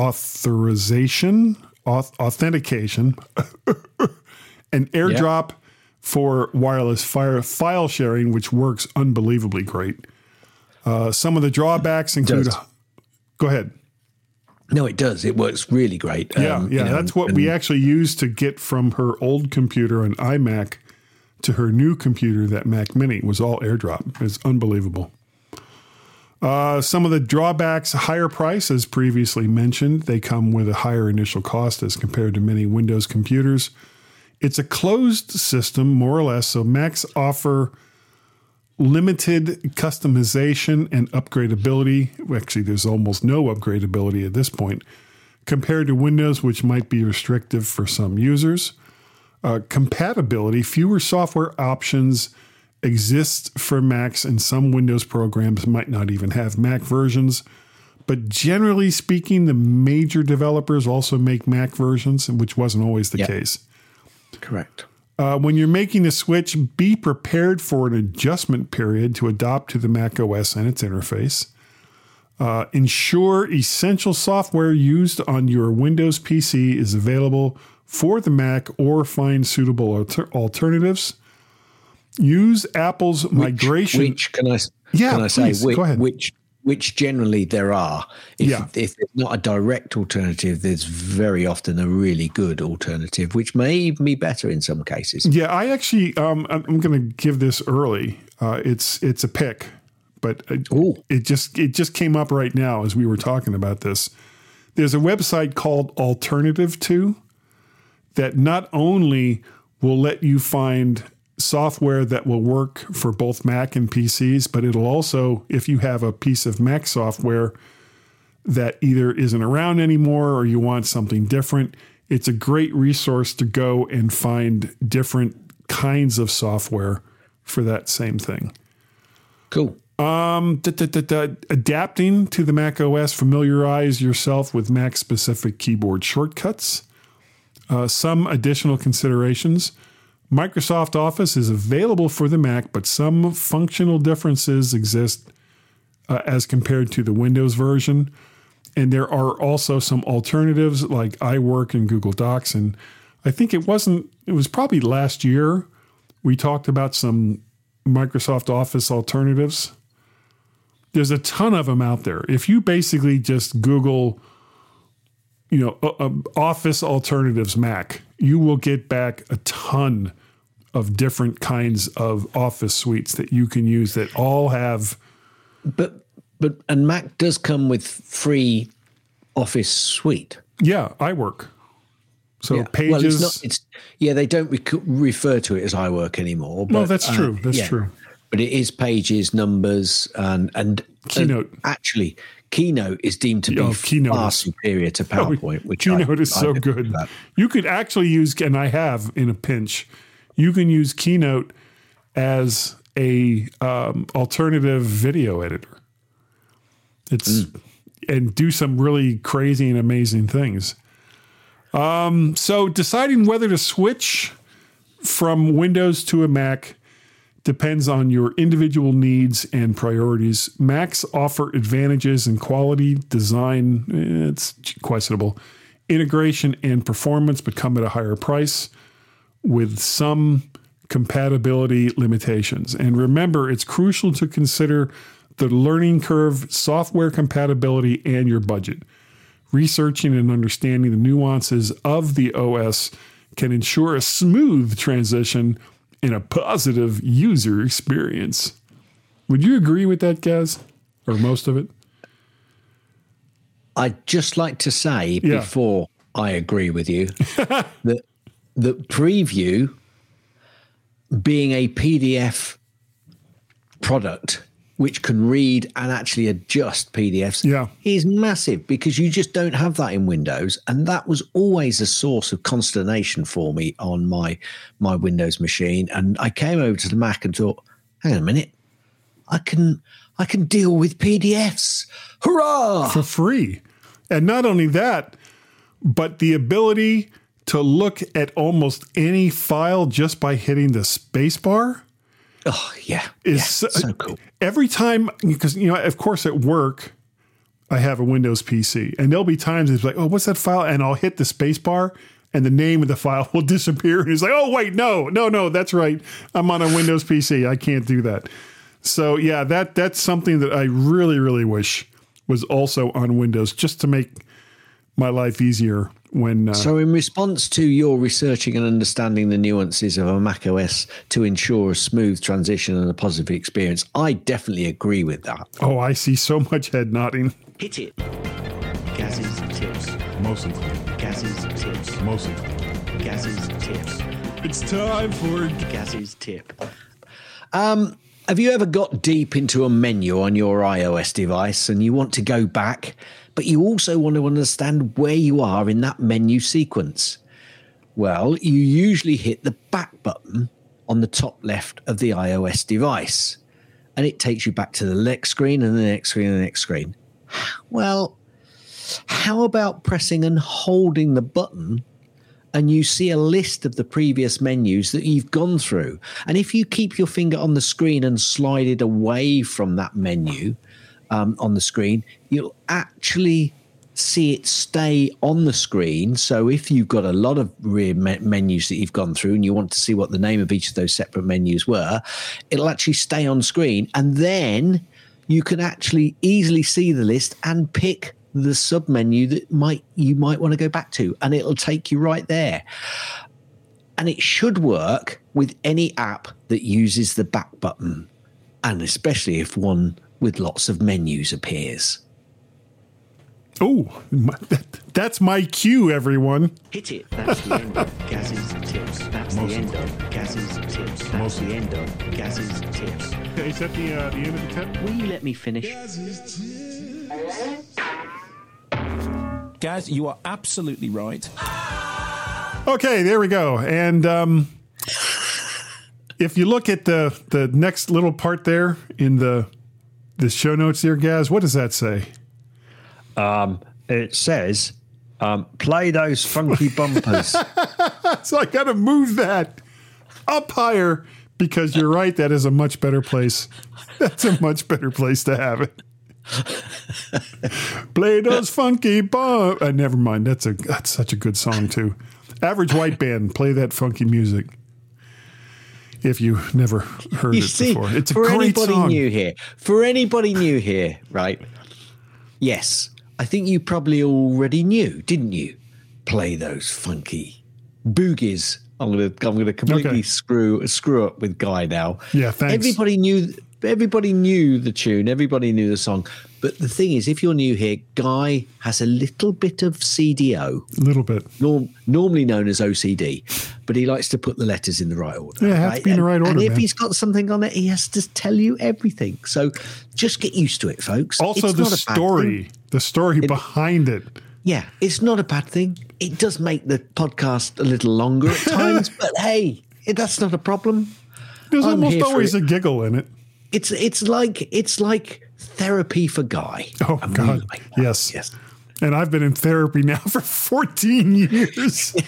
authentication, and AirDrop for wireless file sharing, which works unbelievably great. Some of the drawbacks include... Go ahead. No, it does. It works really great. That's what we actually used to get from her old computer, an iMac, to her new computer, that Mac Mini, was all AirDrop. It's unbelievable. Some of the drawbacks, higher price, as previously mentioned. They come with a higher initial cost as compared to many Windows computers. It's a closed system, more or less, so Macs offer limited customization and upgradability. Actually, there's almost no upgradability at this point, compared to Windows, which might be restrictive for some users. Compatibility, fewer software options exist for Macs, and some Windows programs might not even have Mac versions. But generally speaking, the major developers also make Mac versions, which wasn't always the case. Correct. When you're making the switch, be prepared for an adjustment period to adapt to the Mac OS and its interface. Ensure essential software used on your Windows PC is available for the Mac or find suitable alternatives. Use Apple's migration. Which can I Please, say? go ahead. Which generally there are. If there's not a direct alternative, there's very often a really good alternative, which may even be better in some cases. Yeah, I actually, I'm going to give this early. It's a pick, but it just came up right now as we were talking about this. There's a website called Alternative 2 that not only will let you find software that will work for both Mac and PCs, but it'll also, if you have a piece of Mac software that either isn't around anymore or you want something different, it's a great resource to go and find different kinds of software for that same thing. Cool. Adapting to the Mac OS, familiarize yourself with Mac-specific keyboard shortcuts. Some additional considerations. Microsoft Office is available for the Mac, but some functional differences exist as compared to the Windows version. And there are also some alternatives like iWork and Google Docs. And I think it was probably last year we talked about some Microsoft Office alternatives. There's a ton of them out there. If you basically just Google, Office alternatives Mac, you will get back a ton of different kinds of Office suites that you can use that all have. But Mac does come with free Office suite. Yeah, iWork. So Pages. Well, they don't refer to it as iWork anymore. But, no, that's true. That's true. But it is Pages, Numbers, and Keynote. Actually, Keynote is deemed to be far superior to PowerPoint. Which Keynote is so good. You could actually use, and I have in a pinch, you can use Keynote as a alternative video editor. And do some really crazy and amazing things. So deciding whether to switch from Windows to a Mac depends on your individual needs and priorities. Macs offer advantages in quality, design, it's questionable, integration and performance, but come at a higher price with some compatibility limitations. And remember, it's crucial to consider the learning curve, software compatibility, and your budget. Researching and understanding the nuances of the OS can ensure a smooth transition and a positive user experience. Would you agree with that, Gaz? Or most of it? I'd just like to say, before I agree with you, that Preview, being a PDF product which can read and actually adjust PDFs, is massive, because you just don't have that in Windows. And that was always a source of consternation for me on my Windows machine. And I came over to the Mac and thought, hang on a minute, I can deal with PDFs. Hurrah! For free. And not only that, but the ability to look at almost any file just by hitting the space bar. Oh, yeah. So cool. Every time, because, of course, at work, I have a Windows PC, and there'll be times it's like, oh, what's that file? And I'll hit the space bar, and the name of the file will disappear. And it's like, oh, wait, no, that's right. I'm on a Windows PC. I can't do that. So, yeah, that's something that I really, really wish was also on Windows, just to make my life easier. So in response to your researching and understanding the nuances of a Mac OS to ensure a smooth transition and a positive experience, I definitely agree with that. Oh, I see so much head nodding. Hit it. Gaz's tips. Mostly. Gaz's tips. Mostly. Gaz's tips. It's time for Gaz's tip. Have you ever got deep into a menu on your iOS device and you want to go back, but you also want to understand where you are in that menu sequence? Well, you usually hit the back button on the top left of the iOS device, and it takes you back to the next screen and the next screen and the next screen. Well, how about pressing and holding the button and you see a list of the previous menus that you've gone through. And if you keep your finger on the screen and slide it away from that menu on the screen, you'll actually see it stay on the screen. So if you've got a lot of menus that you've gone through and you want to see what the name of each of those separate menus were, it'll actually stay on screen. And then you can actually easily see the list and pick the sub menu that you might want to go back to, and it'll take you right there. And it should work with any app that uses the back button, and especially if one with lots of menus appears. Oh, that's my cue, everyone. Hit it. That's the end of Gaz's tips. That's the end of Gaz's tips. That's the end of Gaz's tips. Is that the end of the tip? Will you let me finish? Gaz, you are absolutely right. Okay, there we go. And if you look at the next little part there in the show notes there, Gaz, what does that say? It says, play those funky bumpers. So I got to move that up higher because you're right. That is a much better place. That's a much better place to have it. Play those funky bump. Never mind. That's such a good song too. Average White Band. Play that funky music. If you never heard it before, it's a great song. For anybody new here, right? Yes, I think you probably already knew, didn't you? Play those funky boogies. I'm gonna completely screw up with Guy now. Yeah, thanks. Everybody knew the tune. Everybody knew the song. But the thing is, if you're new here, Guy has a little bit of CDO. A little bit. Normally known as OCD. But he likes to put the letters in the right order. Yeah, it has to be in the right order. And if man. he's got something on it, he has to tell you everything. So just get used to it, folks. Also, it's the not a bad story thing. behind it. Yeah, it's not a bad thing. It does make the podcast a little longer at times, but hey, that's not a problem. There's almost always a giggle in it. It's like therapy for Guy. Oh God, yes. And I've been in therapy now for 14 years.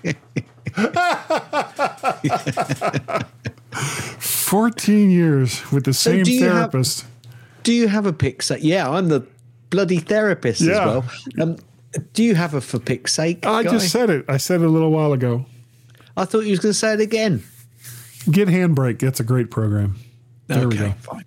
14 years with the same therapist. Do you have a pick's sake? Yeah, I'm the bloody therapist as well. Do you have a for pick's sake? I just said it. I said it a little while ago. I thought you was going to say it again. Get Handbrake. That's a great program. There we go. Fine.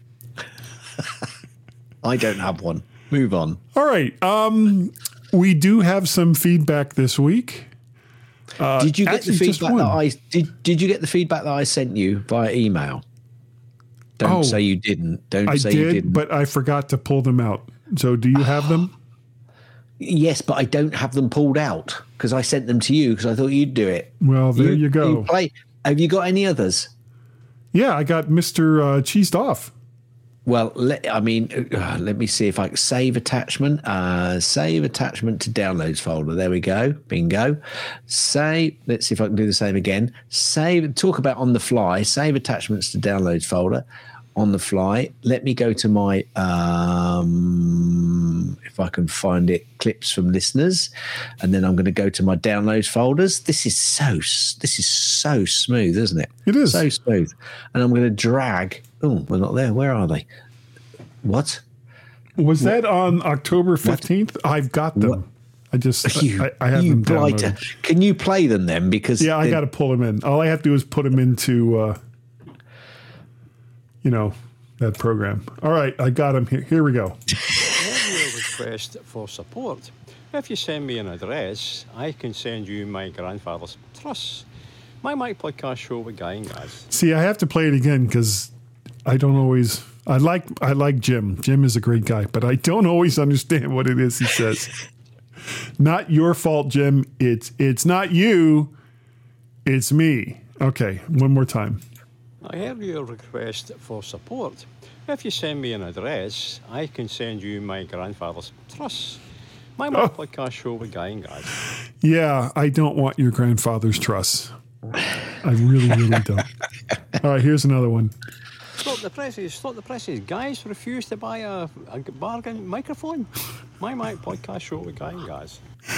I don't have one. Move on. All right. We do have some feedback this week. Did you get the feedback did you get the feedback that I sent you via email? Don't say you didn't. I did, but I forgot to pull them out. So do you have them? Yes, but I don't have them pulled out because I sent them to you because I thought you'd do it. Well, there you go. Have you got any others? Yeah, I got Mr. Cheesed Off. Well, let me see if I can save attachment. Save attachment to downloads folder. There we go. Bingo. Save. Let's see if I can do the same again. Save. Talk about on the fly. Save attachments to downloads folder. On the fly. Let me go to my if I can find it, clips from listeners, and then I'm going to go to my downloads folders. This is so smooth, isn't it? It is so smooth. And I'm going to drag. Oh, we're not there. Where are they? What was that on October 15th? I've got them. What? I have them downloaded. Can you play them then? Because I got to pull them in. All I have to do is put them into that program. All right, I got them here. Here we go. Request for support. If you send me an address, I can send you my grandfather's trust. My Mac podcast show with Guy and Gaz. See, I have to play it again because I don't always. I like Jim. Jim is a great guy, but I don't always understand what it is he says. Not your fault, Jim. It's not you. It's me. Okay, one more time. I have your request for support. If you send me an address, I can send you my grandfather's trust. My podcast show with Guy and Gaz. Yeah, I don't want your grandfather's trust. I really, really don't. All right, here's another one. Stop the presses. Guys refuse to buy a bargain microphone. My podcast show with Guy and Gaz.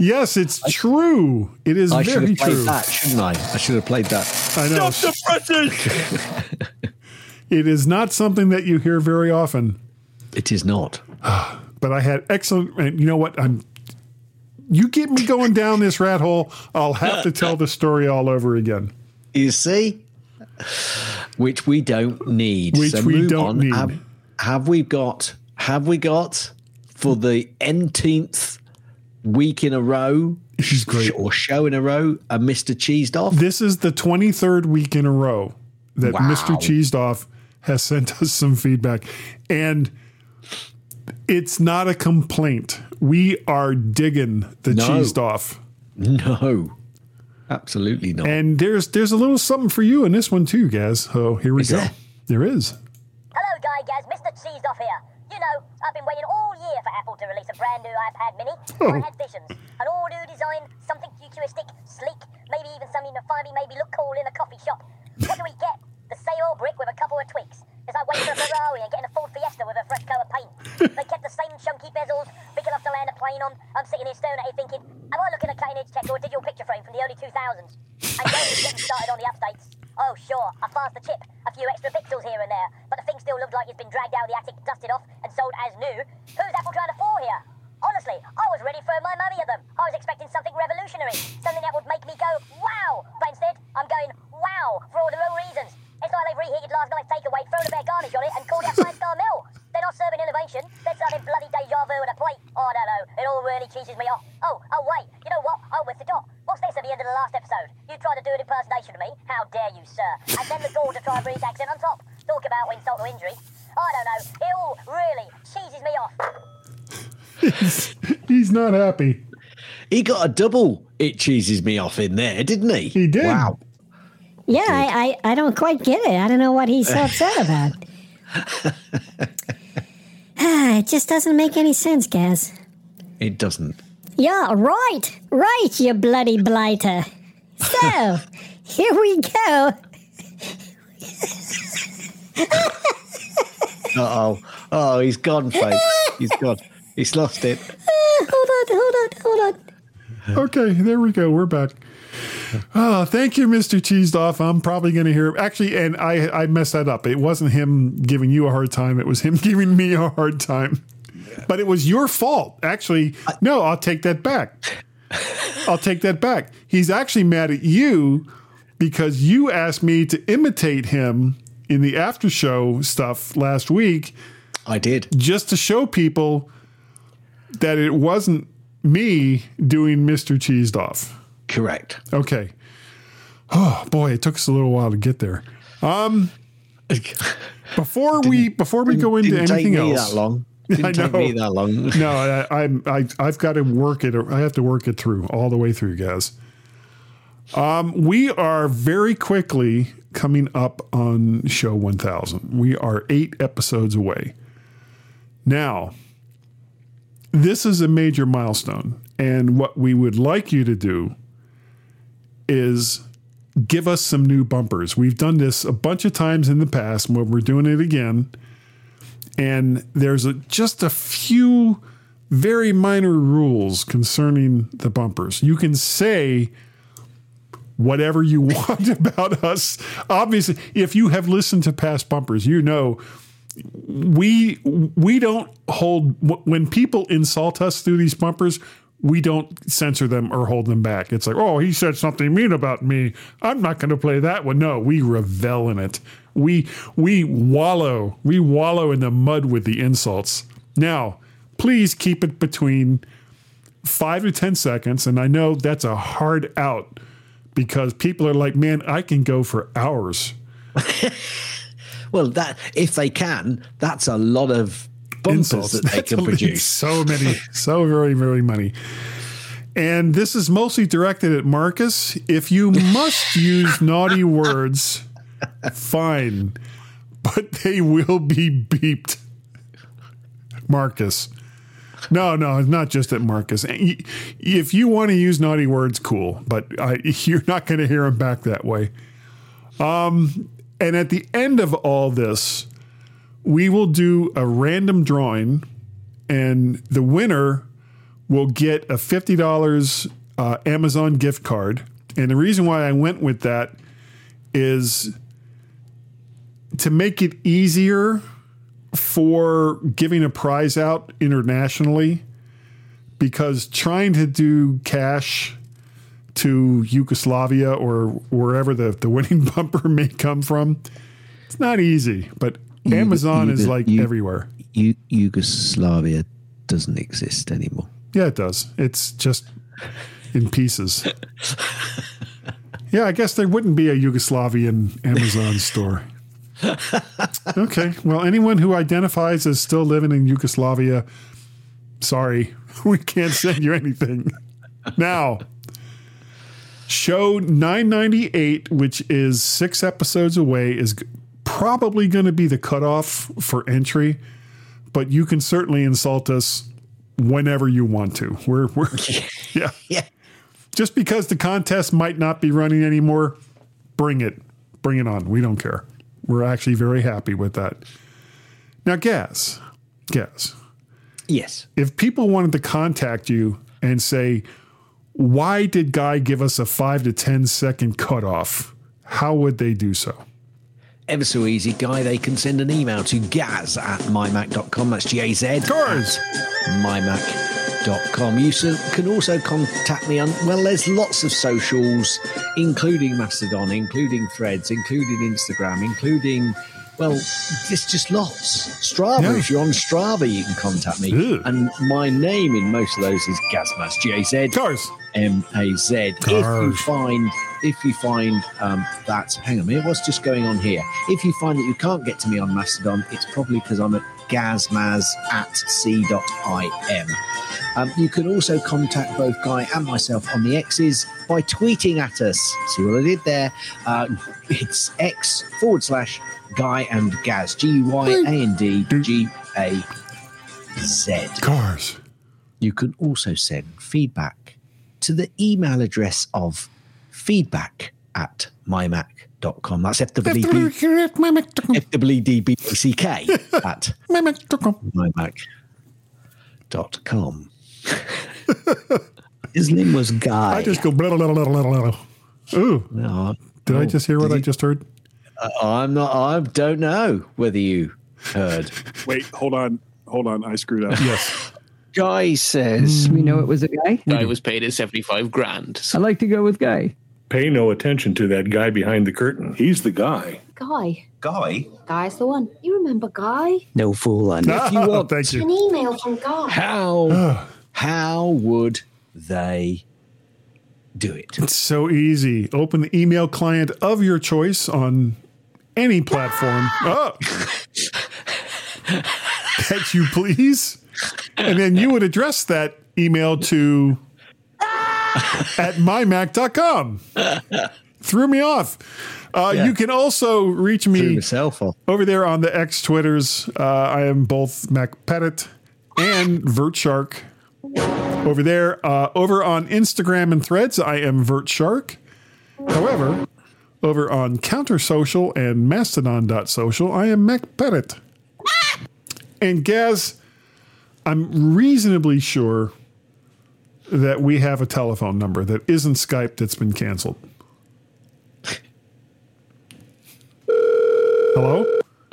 Yes, it's true. It is I should very have played true. that, shouldn't I? I should have played that. I know. Stop the presses! It is not something that you hear very often. It is not. But I had excellent. And you know what? You get me going down this rat hole, I'll have to tell the story all over again. You see? Which we don't need. Which So we move don't on. need. Have we got for the 18th week in a row She's great. or show in a row a Mr. Cheesed Off? This is the 23rd week in a row that Wow. Mr. Cheesed Off has sent us some feedback. And it's not a complaint. We are digging the No. Cheesed Off. No. Absolutely not. And there's a little something for you in this one too, Gaz. So here we Is go. there? There is. Hello, Guy Gaz, Mr. Cheesed Off here. You know, I've been waiting all year for Apple to release a brand new iPad mini. I had visions. An all-new design, something futuristic, sleek, maybe even something that finally made me look cool in a coffee shop. What do we get? The same old brick with a couple of tweaks. It's like waiting for a Ferrari and getting a Ford Fiesta with a fresh coat of paint. They kept the same chunky bezels, big enough to land a plane on. I'm sitting here staring at it thinking, am I looking at a cutting-edge tech or a digital picture frame from the early 2000s? And just getting started on the updates. Oh, sure, I fast the chip, a few extra pixels here and there, but the thing still looked like it's been dragged out of the attic, dusted off, and sold as new. Who's Apple trying to fool here? Honestly, I was ready for my mummy of them. I was expecting something revolutionary, something that would make me go, wow! But instead, I'm going, wow, for all the wrong reasons. It's like they've reheated last night's takeaway, thrown a bit of garnish on it, and called it a five-star meal. They're not serving innovation, they're serving bloody deja vu in a plate. Oh, I don't know, it all really cheeses me off. Oh, wait, you know what? I almost forgot. What's this at the end of the last episode? You tried to do an impersonation of me? How dare you, sir? And then the gall to try a British accent on top. Talk about insult to injury. I don't know, it all really cheeses me off. He's not happy. He got a double it cheeses me off in there, didn't he? He did. Wow. Yeah, I don't quite get it. I don't know what he's so upset about. It just doesn't make any sense, Gaz. It doesn't. Yeah, right, you bloody blighter. So, here we go. Oh, he's gone, folks. He's gone. He's lost it. Hold on. Okay, there we go. We're back. Oh, thank you, Mr. Cheesed Off. I'm probably going to hear. Actually, and I messed that up. It wasn't him giving you a hard time. It was him giving me a hard time. But it was your fault. Actually, no, I'll take that back. He's actually mad at you because you asked me to imitate him in the after show stuff last week. I did. Just to show people that it wasn't me doing Mr. Cheesed Off. Correct. Okay. Oh boy, it took us a little while to get there. Before we go into anything else, that long. Didn't take me that long. No, I've got to work it. I have to work it through all the way through, guys. We are very quickly coming up on show 1000. We are 8 episodes away. Now, this is a major milestone, and what we would like you to do is give us some new bumpers. We've done this a bunch of times in the past, but we're doing it again. And there's just a few very minor rules concerning the bumpers. You can say whatever you want about us. Obviously, if you have listened to past bumpers, you know we don't hold, when people insult us through these bumpers, we don't censor them or hold them back. It's like, oh, he said something mean about me, I'm not going to play that one. No, we revel in it. We wallow in the mud with the insults. Now, please keep it between 5 to 10 seconds. And I know that's a hard out because people are like, man, I can go for hours. Well, that if they can, that's a lot of bumpers Insults that they can produce. So many, so very, very many. And this is mostly directed at Marcus. If you must use naughty words, fine, but they will be beeped. Marcus. No, it's not just at Marcus. If you want to use naughty words, cool, but you're not going to hear them back that way. And at the end of all this, we will do a random drawing, and the winner will get a $50 Amazon gift card. And the reason why I went with that is to make it easier for giving a prize out internationally, because trying to do cash to Yugoslavia or wherever the winning bumper may come from, it's not easy. But Amazon is like everywhere. Yugoslavia doesn't exist anymore. Yeah, it does. It's just in pieces. Yeah, I guess there wouldn't be a Yugoslavian Amazon store. Okay. Well, anyone who identifies as still living in Yugoslavia, sorry, we can't send you anything. Now, show 998, which is 6 episodes away, is probably going to be the cutoff for entry, but you can certainly insult us whenever you want to. We're yeah. Just because the contest might not be running anymore, bring it on. We don't care. We're actually very happy with that. Now, Gaz. Yes. If people wanted to contact you and say, why did Guy give us a 5 to 10 second cutoff? How would they do so? Ever so easy, Guy. They can send an email to gaz@mymac.com. That's G-A-Z. Of course. mymac.com. You can also contact me on, well, there's lots of socials, including Mastodon, including Threads, including Instagram, including, well, there's just lots. Strava, Yeah. if you're on Strava, you can contact me. Ew. And my name in most of those is Gazmaz, G-A-Z. Cars. M-A-Z. If you find that, hang on a minute, what's just going on here? If you find that you can't get to me on Mastodon, it's probably because I'm at gazmaz@c.im. You can also contact both Guy and myself on the X's by tweeting at us. See what I did there? It's X/Guy and Gaz. GYANDGAZ. Cars. You can also send feedback to the email address of feedback@mymac.com. That's FWDBCK at mymac.com. His name was Guy. I just go blah, blah, blah, blah, blah. Ooh. No, Did I just hear what I just heard? I don't know whether you heard. Wait, hold on. I screwed up. Yes. Guy says, We know it was a guy. Guy was paid his 75 grand. I like to go with Guy. Pay no attention to that guy behind the curtain. He's the guy. Guy. Guy? Guy's the one. You remember Guy? no fool. And if you want, Thank An you. email from Guy. how would they do it? It's so easy. Open the email client of your choice on any platform. Oh. That you please. And then you would address that email to at mymac.com. Threw me off. You can also reach me over there on the X Twitters. I am both Mac Pettit and VertShark. Over there, over on Instagram and Threads, I am VertShark. However, over on Counter Social and Mastodon.social, I am Mac Pettit. And Gaz, I'm reasonably sure that we have a telephone number that isn't Skype that's been canceled. Hello?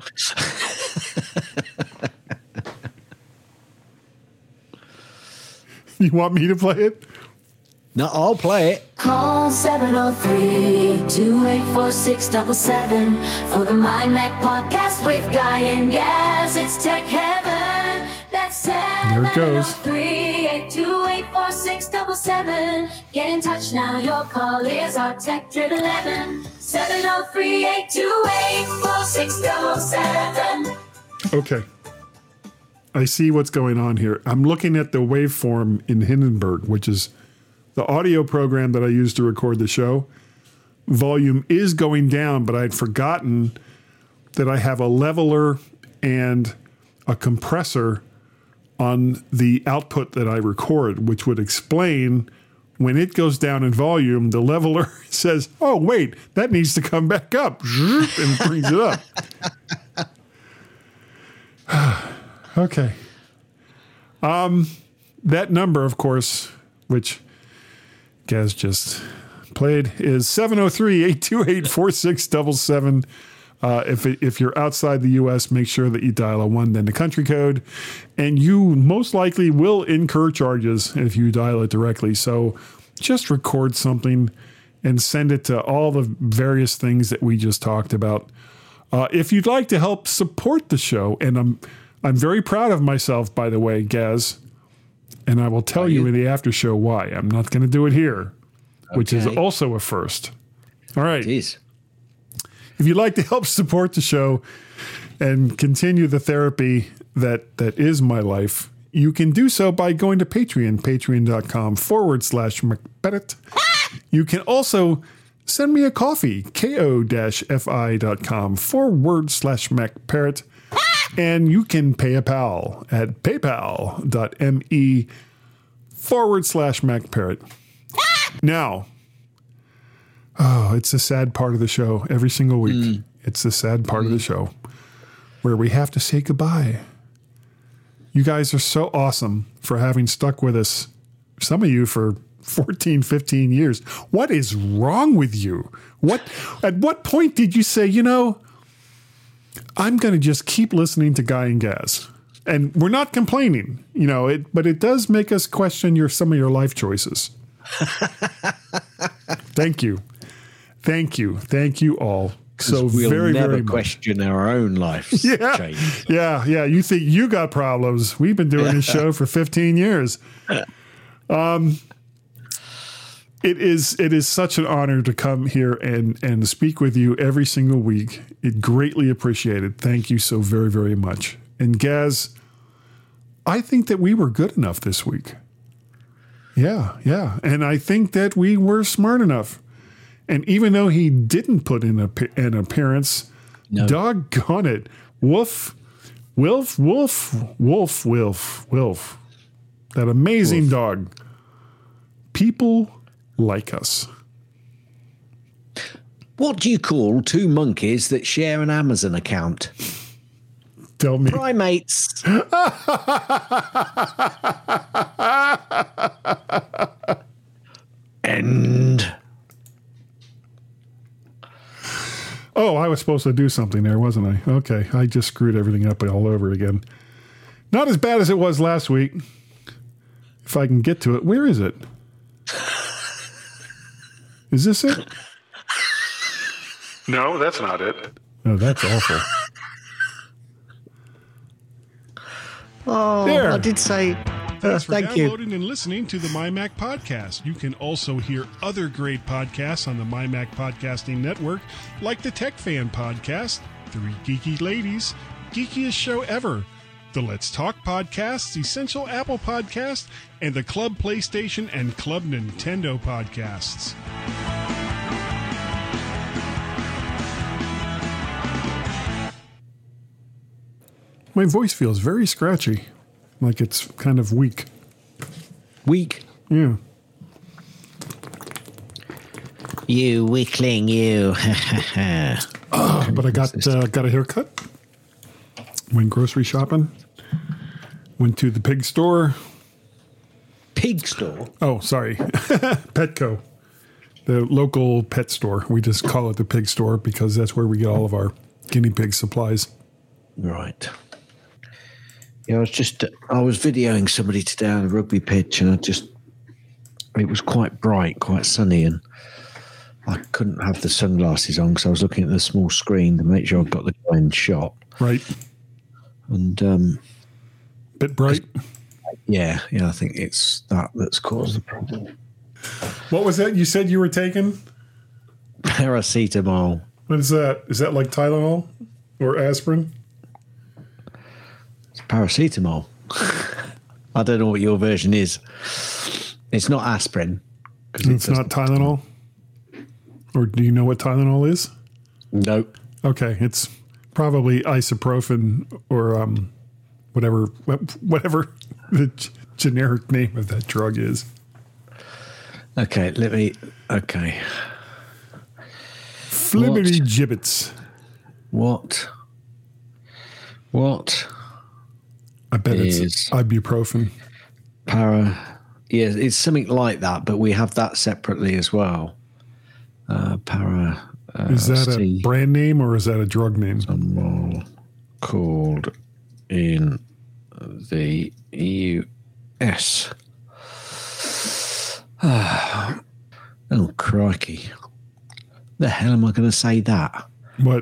You want me to play it? No, I'll play it. Call 703-284-677 for the My Mac podcast with Guy and Gaz. It's tech heaven. That's There it goes. 703-828-4677. Get in touch now. Your call is our tech driven 11. 703-828-4677. Okay. I see what's going on here. I'm looking at the waveform in Hindenburg, which is the audio program that I use to record the show. Volume is going down, but I'd forgotten that I have a leveler and a compressor on the output that I record, which would explain when it goes down in volume, the leveler says, oh, wait, that needs to come back up, and brings it up. Okay. That number, of course, which Gaz just played, is 703-828-4677. If you're outside the U.S., make sure that you dial a 1, then the country code, and you most likely will incur charges if you dial it directly. So just record something and send it to all the various things that we just talked about. If you'd like to help support the show, and I'm very proud of myself, by the way, Gaz, and I will tell you in the after show why. I'm not going to do it here, which is also a first. All right. It is. If you'd like to help support the show and continue the therapy that is my life, you can do so by going to Patreon, patreon.com/McPettit. You can also send me a coffee, ko-fi.com/McParrot. And you can pay a pal at paypal.me/MacParrot. Now, it's a sad part of the show every single week. It's the sad part of the show where we have to say goodbye. You guys are so awesome for having stuck with us, some of you for 14, 15 years. What is wrong with you? At what point did you say, I'm going to just keep listening to Guy and Gaz? And we're not complaining, but it does make us question some of your life choices. Thank you. Thank you. Thank you all. So we'll very, never very much. question our own lives. Change. Yeah. You think you got problems. We've been doing this show for 15 years. It is such an honor to come here and speak with you every single week. It greatly appreciated. Thank you so very, very much. And Gaz, I think that we were good enough this week. Yeah. And I think that we were smart enough. And even though he didn't put in an appearance, doggone it, Wilf. That amazing dog. People like us. What do you call two monkeys that share an Amazon account? Tell me. Primates. End. Oh, I was supposed to do something there, wasn't I? Okay, I just screwed everything up all over again. Not as bad as it was last week. If I can get to it. Where is it? Is this it? No, that's not it. Oh, that's awful. Oh, there. I did say... Thanks for thank you. downloading and listening to the MyMac Podcast. You can also hear other great podcasts on the MyMac Podcasting Network, like the Tech Fan Podcast, Three Geeky Ladies, Geekiest Show Ever, the Let's Talk Podcast, Essential Apple Podcast, and the Club PlayStation and Club Nintendo Podcasts. My voice feels very scratchy. Like it's kind of weak. Weak? Yeah. You weakling, you. But I got a haircut. Went grocery shopping. Went to the pig store. Pig store? Oh, sorry. Petco. The local pet store. We just call it the pig store because that's where we get all of our guinea pig supplies. Right. Yeah, I was videoing somebody today on a rugby pitch, and it was quite bright, quite sunny, and I couldn't have the sunglasses on because I was looking at the small screen to make sure I got the guy in shot. Right. And bit bright. Yeah, I think it's that's caused the problem. What was that you said you were taking? Paracetamol. What is that? Is that like Tylenol or aspirin? Paracetamol. I don't know what your version is. It's not aspirin. It's not Tylenol? Or do you know what Tylenol is? Nope. Okay, it's probably ibuprofen or whatever the generic name of that drug is. Okay, okay. Flibbity gibbets. What? I bet it's ibuprofen. Para. Yeah, it's something like that, but we have that separately as well. Para. Is that a brand name or is that a drug name? Some called in the US. Oh, crikey. The hell am I going to say that? What?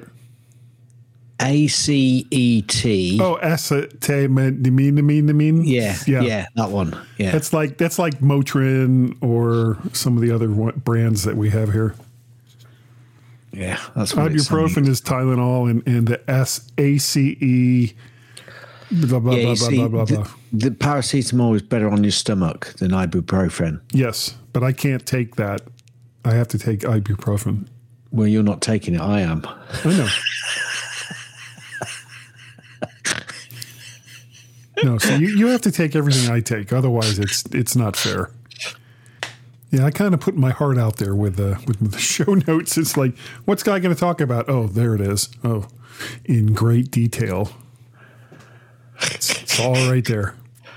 ACET. Oh, acetaminophene. Yeah, that one. Yeah, that's like Motrin or some of the other brands that we have here. Yeah, that's what ibuprofen is Tylenol, and the SACE. Blah blah blah blah blah blah. The paracetamol is better on your stomach than ibuprofen. Yes, but I can't take that. I have to take ibuprofen. Well, you're not taking it. I am. I know. No, so you have to take everything I take. Otherwise, it's not fair. Yeah, I kind of put my heart out there with the show notes. It's like, what's Guy going to talk about? Oh, there it is. Oh, in great detail. It's all right there.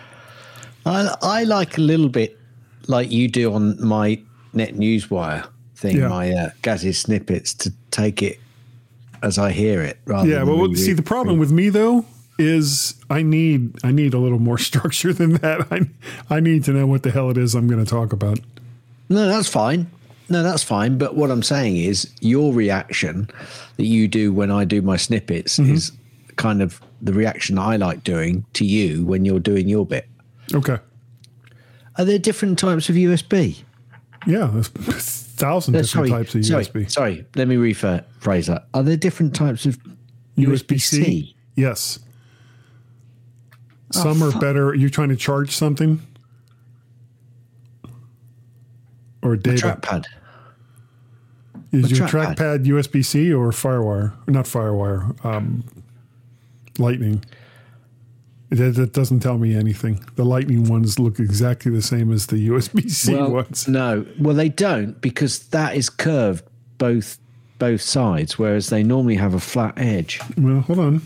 I like a little bit like you do on my Net Newswire thing, my Gaz's snippets, to take it as I hear it. Rather than well, see, the problem with me though is I need a little more structure than that. I need to know what the hell it is I'm going to talk about. No, that's fine. But what I'm saying is your reaction that you do when I do my snippets is kind of the reaction I like doing to you when you're doing your bit. Okay. Are there different types of USB? Yeah, there's 1,000 different types of USB. Sorry, let me rephrase that. Are there different types of USB-C? Yes. Some are better. Are you trying to charge something? Or data? Trackpad. Is your trackpad USB-C or FireWire? Not FireWire. Lightning. That doesn't tell me anything. The Lightning ones look exactly the same as the USB-C ones. No, well, they don't, because that is curved both sides, whereas they normally have a flat edge. Well, hold on.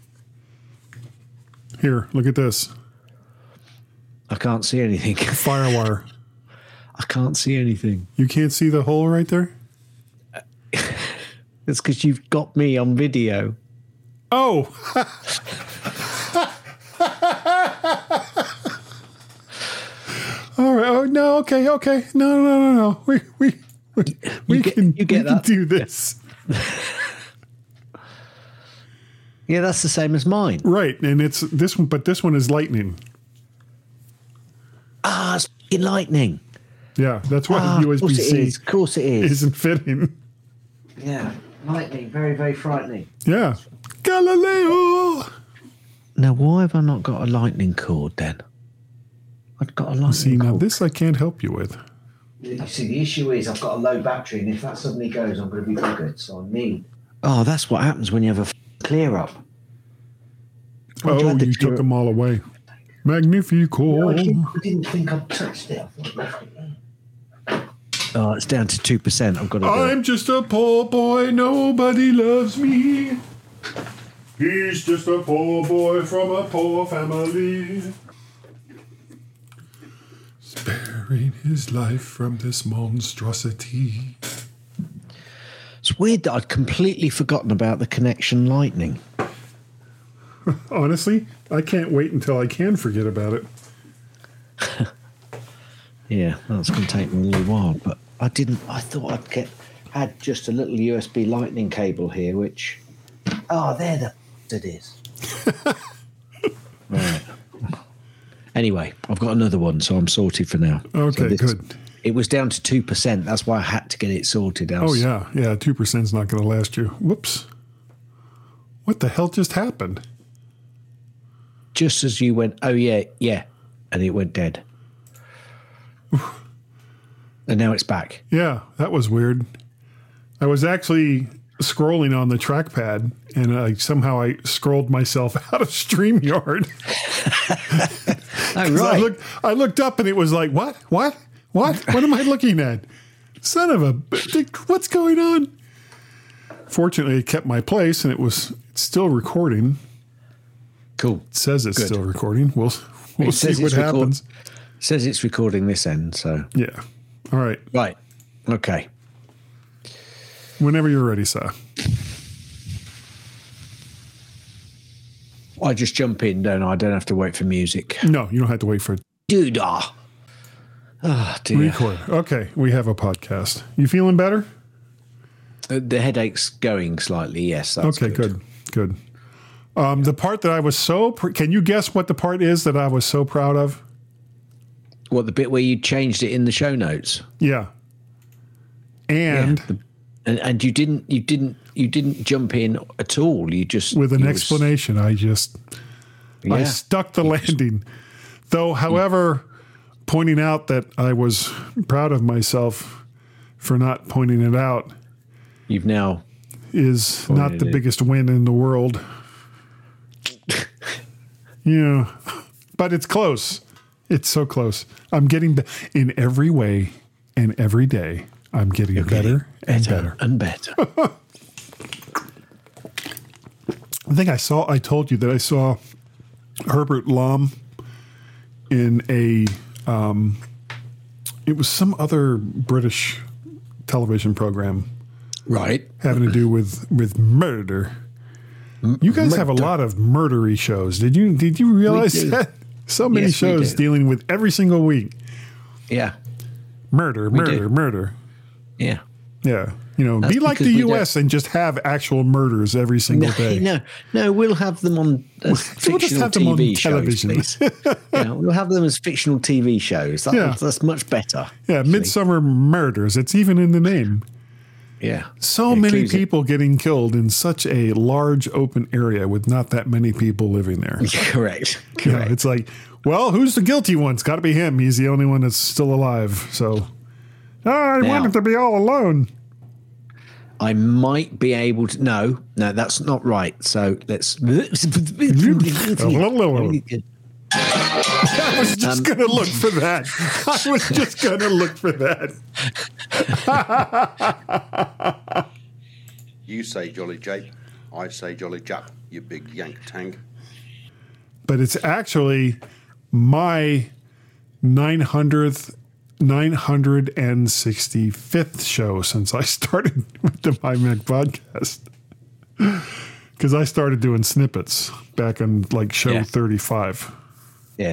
Here, look at this. I can't see anything. FireWire. I can't see anything. You can't see the hole right there? It's because you've got me on video. Oh! All right. Oh no. Okay. No. We can do this. Yeah, that's the same as mine. Right, and it's this one, but this one is Lightning. It's Lightning. Yeah, that's why USB-C. Of course it is. Isn't fitting. Yeah, Lightning, very, very frightening. Yeah, Galileo. Now, why have I not got a lightning cord then? I've got a lightning cord. See, now this I can't help you with. You see, the issue is I've got a low battery, and if that suddenly goes, I'm going to be buggered. So I need. Oh, that's what happens when you have a clear up. Oh, you took them all away. Magnifico. I didn't think I'd touched it. I thought I left it there. Oh, it's down to 2%. I've got to. I'm just a poor boy. Nobody loves me. He's just a poor boy from a poor family, sparing his life from this monstrosity. It's weird that I'd completely forgotten about the Connection Lightning. Honestly, I can't wait until I can forget about it. Yeah, that's going to take me a little while, but I thought I'd had just a little USB Lightning cable here, which. Oh, there it is. Right. Anyway, I've got another one, so I'm sorted for now. Okay, good. It was down to 2%. That's why I had to get it sorted out. Oh, yeah. 2% is not going to last you. Whoops. What the hell just happened? Just as you went, oh, yeah, and it went dead. And now it's back. Yeah, that was weird. I was actually scrolling on the trackpad, and somehow I scrolled myself out of StreamYard. Oh, right. I looked up, and it was like, what? What am I looking at? Son of a... What's going on? Fortunately, it kept my place, and it's still recording. Cool. It says it's still recording. We'll see what happens. says it's recording this end, so. Yeah. All right. Right. Okay. Whenever you're ready, sir. I just jump in, don't I? I don't have to wait for music. No, you don't have to wait for it. Doodah. Oh, dear. Record. Okay, we have a podcast. You feeling better? The headache's going slightly, yes. That's okay, good. The part that I was can you guess what the part is that I was so proud of? What, the bit where you changed it in the show notes? Yeah. And and you didn't jump in at all. You just with an explanation. I stuck the landing. Though, however, pointing out that I was proud of myself for not pointing it out. You've now is not the biggest win in the world. Yeah, but it's close. It's so close. I'm getting in every way and every day. I'm getting better and better and better. I think I told you that I saw Herbert Lom in it was some other British television program. Right. Having to do with murder. You guys have a lot of murdery shows. Did you realize that? So many shows dealing with every single week. Yeah. Murder. Yeah. Yeah. That's be like the U.S. and just have actual murders every single day. No, we'll have them on fictional TV shows, please. Yeah, we'll have them as fictional TV shows. That's much better. Yeah, Midsummer Murders. It's even in the name. Yeah. So many people getting killed in such a large open area with not that many people living there. Correct. It's like, well, who's the guilty one? It's got to be him. He's the only one that's still alive. So I want him to be all alone. I might be able to. No, that's not right. So let's. I was just going to look for that. You say Jolly Jake, I say Jolly Jack, you big yank tank. But it's actually my 965th show since I started with the My Mac podcast. Because I started doing snippets back on show 35. Yeah.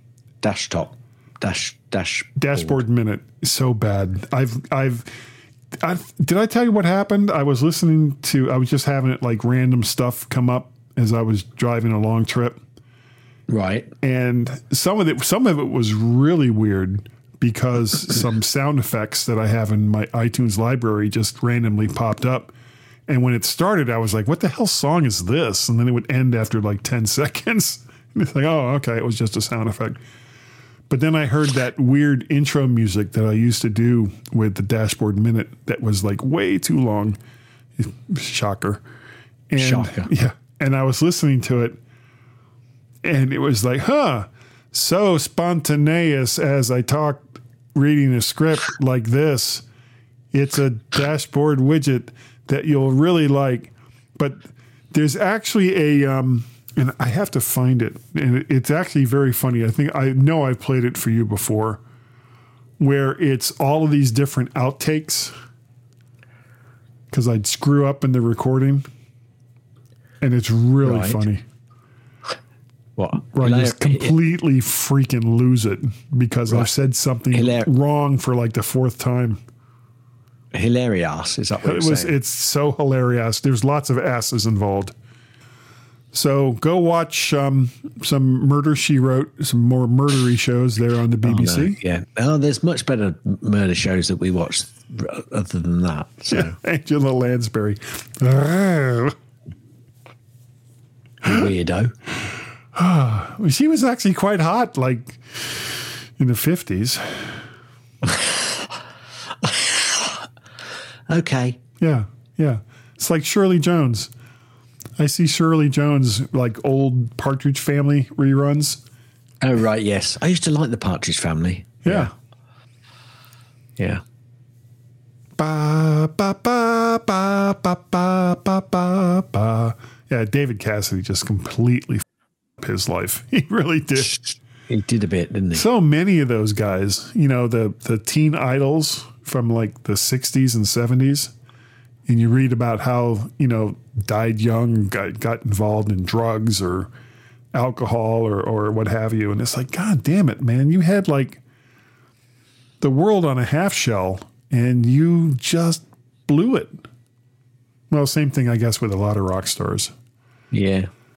Dashboard Minute. So bad. Did I tell you what happened? I was just having it random stuff come up as I was driving a long trip. Right. And some of it was really weird because some sound effects that I have in my iTunes library just randomly popped up. And when it started, I was like, what the hell song is this? And then it would end after 10 seconds. And it's like, oh, okay, it was just a sound effect. But then I heard that weird intro music that I used to do with the Dashboard Minute that was way too long. Shocker. Shocker. Yeah. And I was listening to it and it was like, so spontaneous as I talked reading a script like this. It's a dashboard widget that you'll really like. But there's actually and I have to find it. And it's actually very funny. I know I've played it for you before, where it's all of these different outtakes because I'd screw up in the recording. And it's really funny. What? Where I just completely freaking lose it because I've said something wrong for the fourth time. Hilarious. Is that what you're saying? It's so hilarious. There's lots of asses involved. So go watch some Murder, She Wrote, some more murdery shows there on the BBC. Oh, no. Yeah. Oh, there's much better murder shows that we watch other than that. So. Yeah. Angela Lansbury. Weirdo. She was actually quite hot, in the 50s. Okay. Yeah. It's like Shirley Jones. I see Shirley Jones old Partridge Family reruns. Oh, right, yes. I used to like the Partridge Family. Yeah. Yeah. Ba, ba, ba, ba, ba, ba, ba, ba, ba. Yeah, David Cassidy just completely his life. He really did. He did a bit, didn't he? So many of those guys, you know, the teen idols from like the 60s and 70s. And you read about how, you know, died young, got involved in drugs or alcohol or what have you. And it's like, God damn it, man. You had like the world on a half shell and you just blew it. Well, same thing, I guess, with a lot of rock stars. Yeah.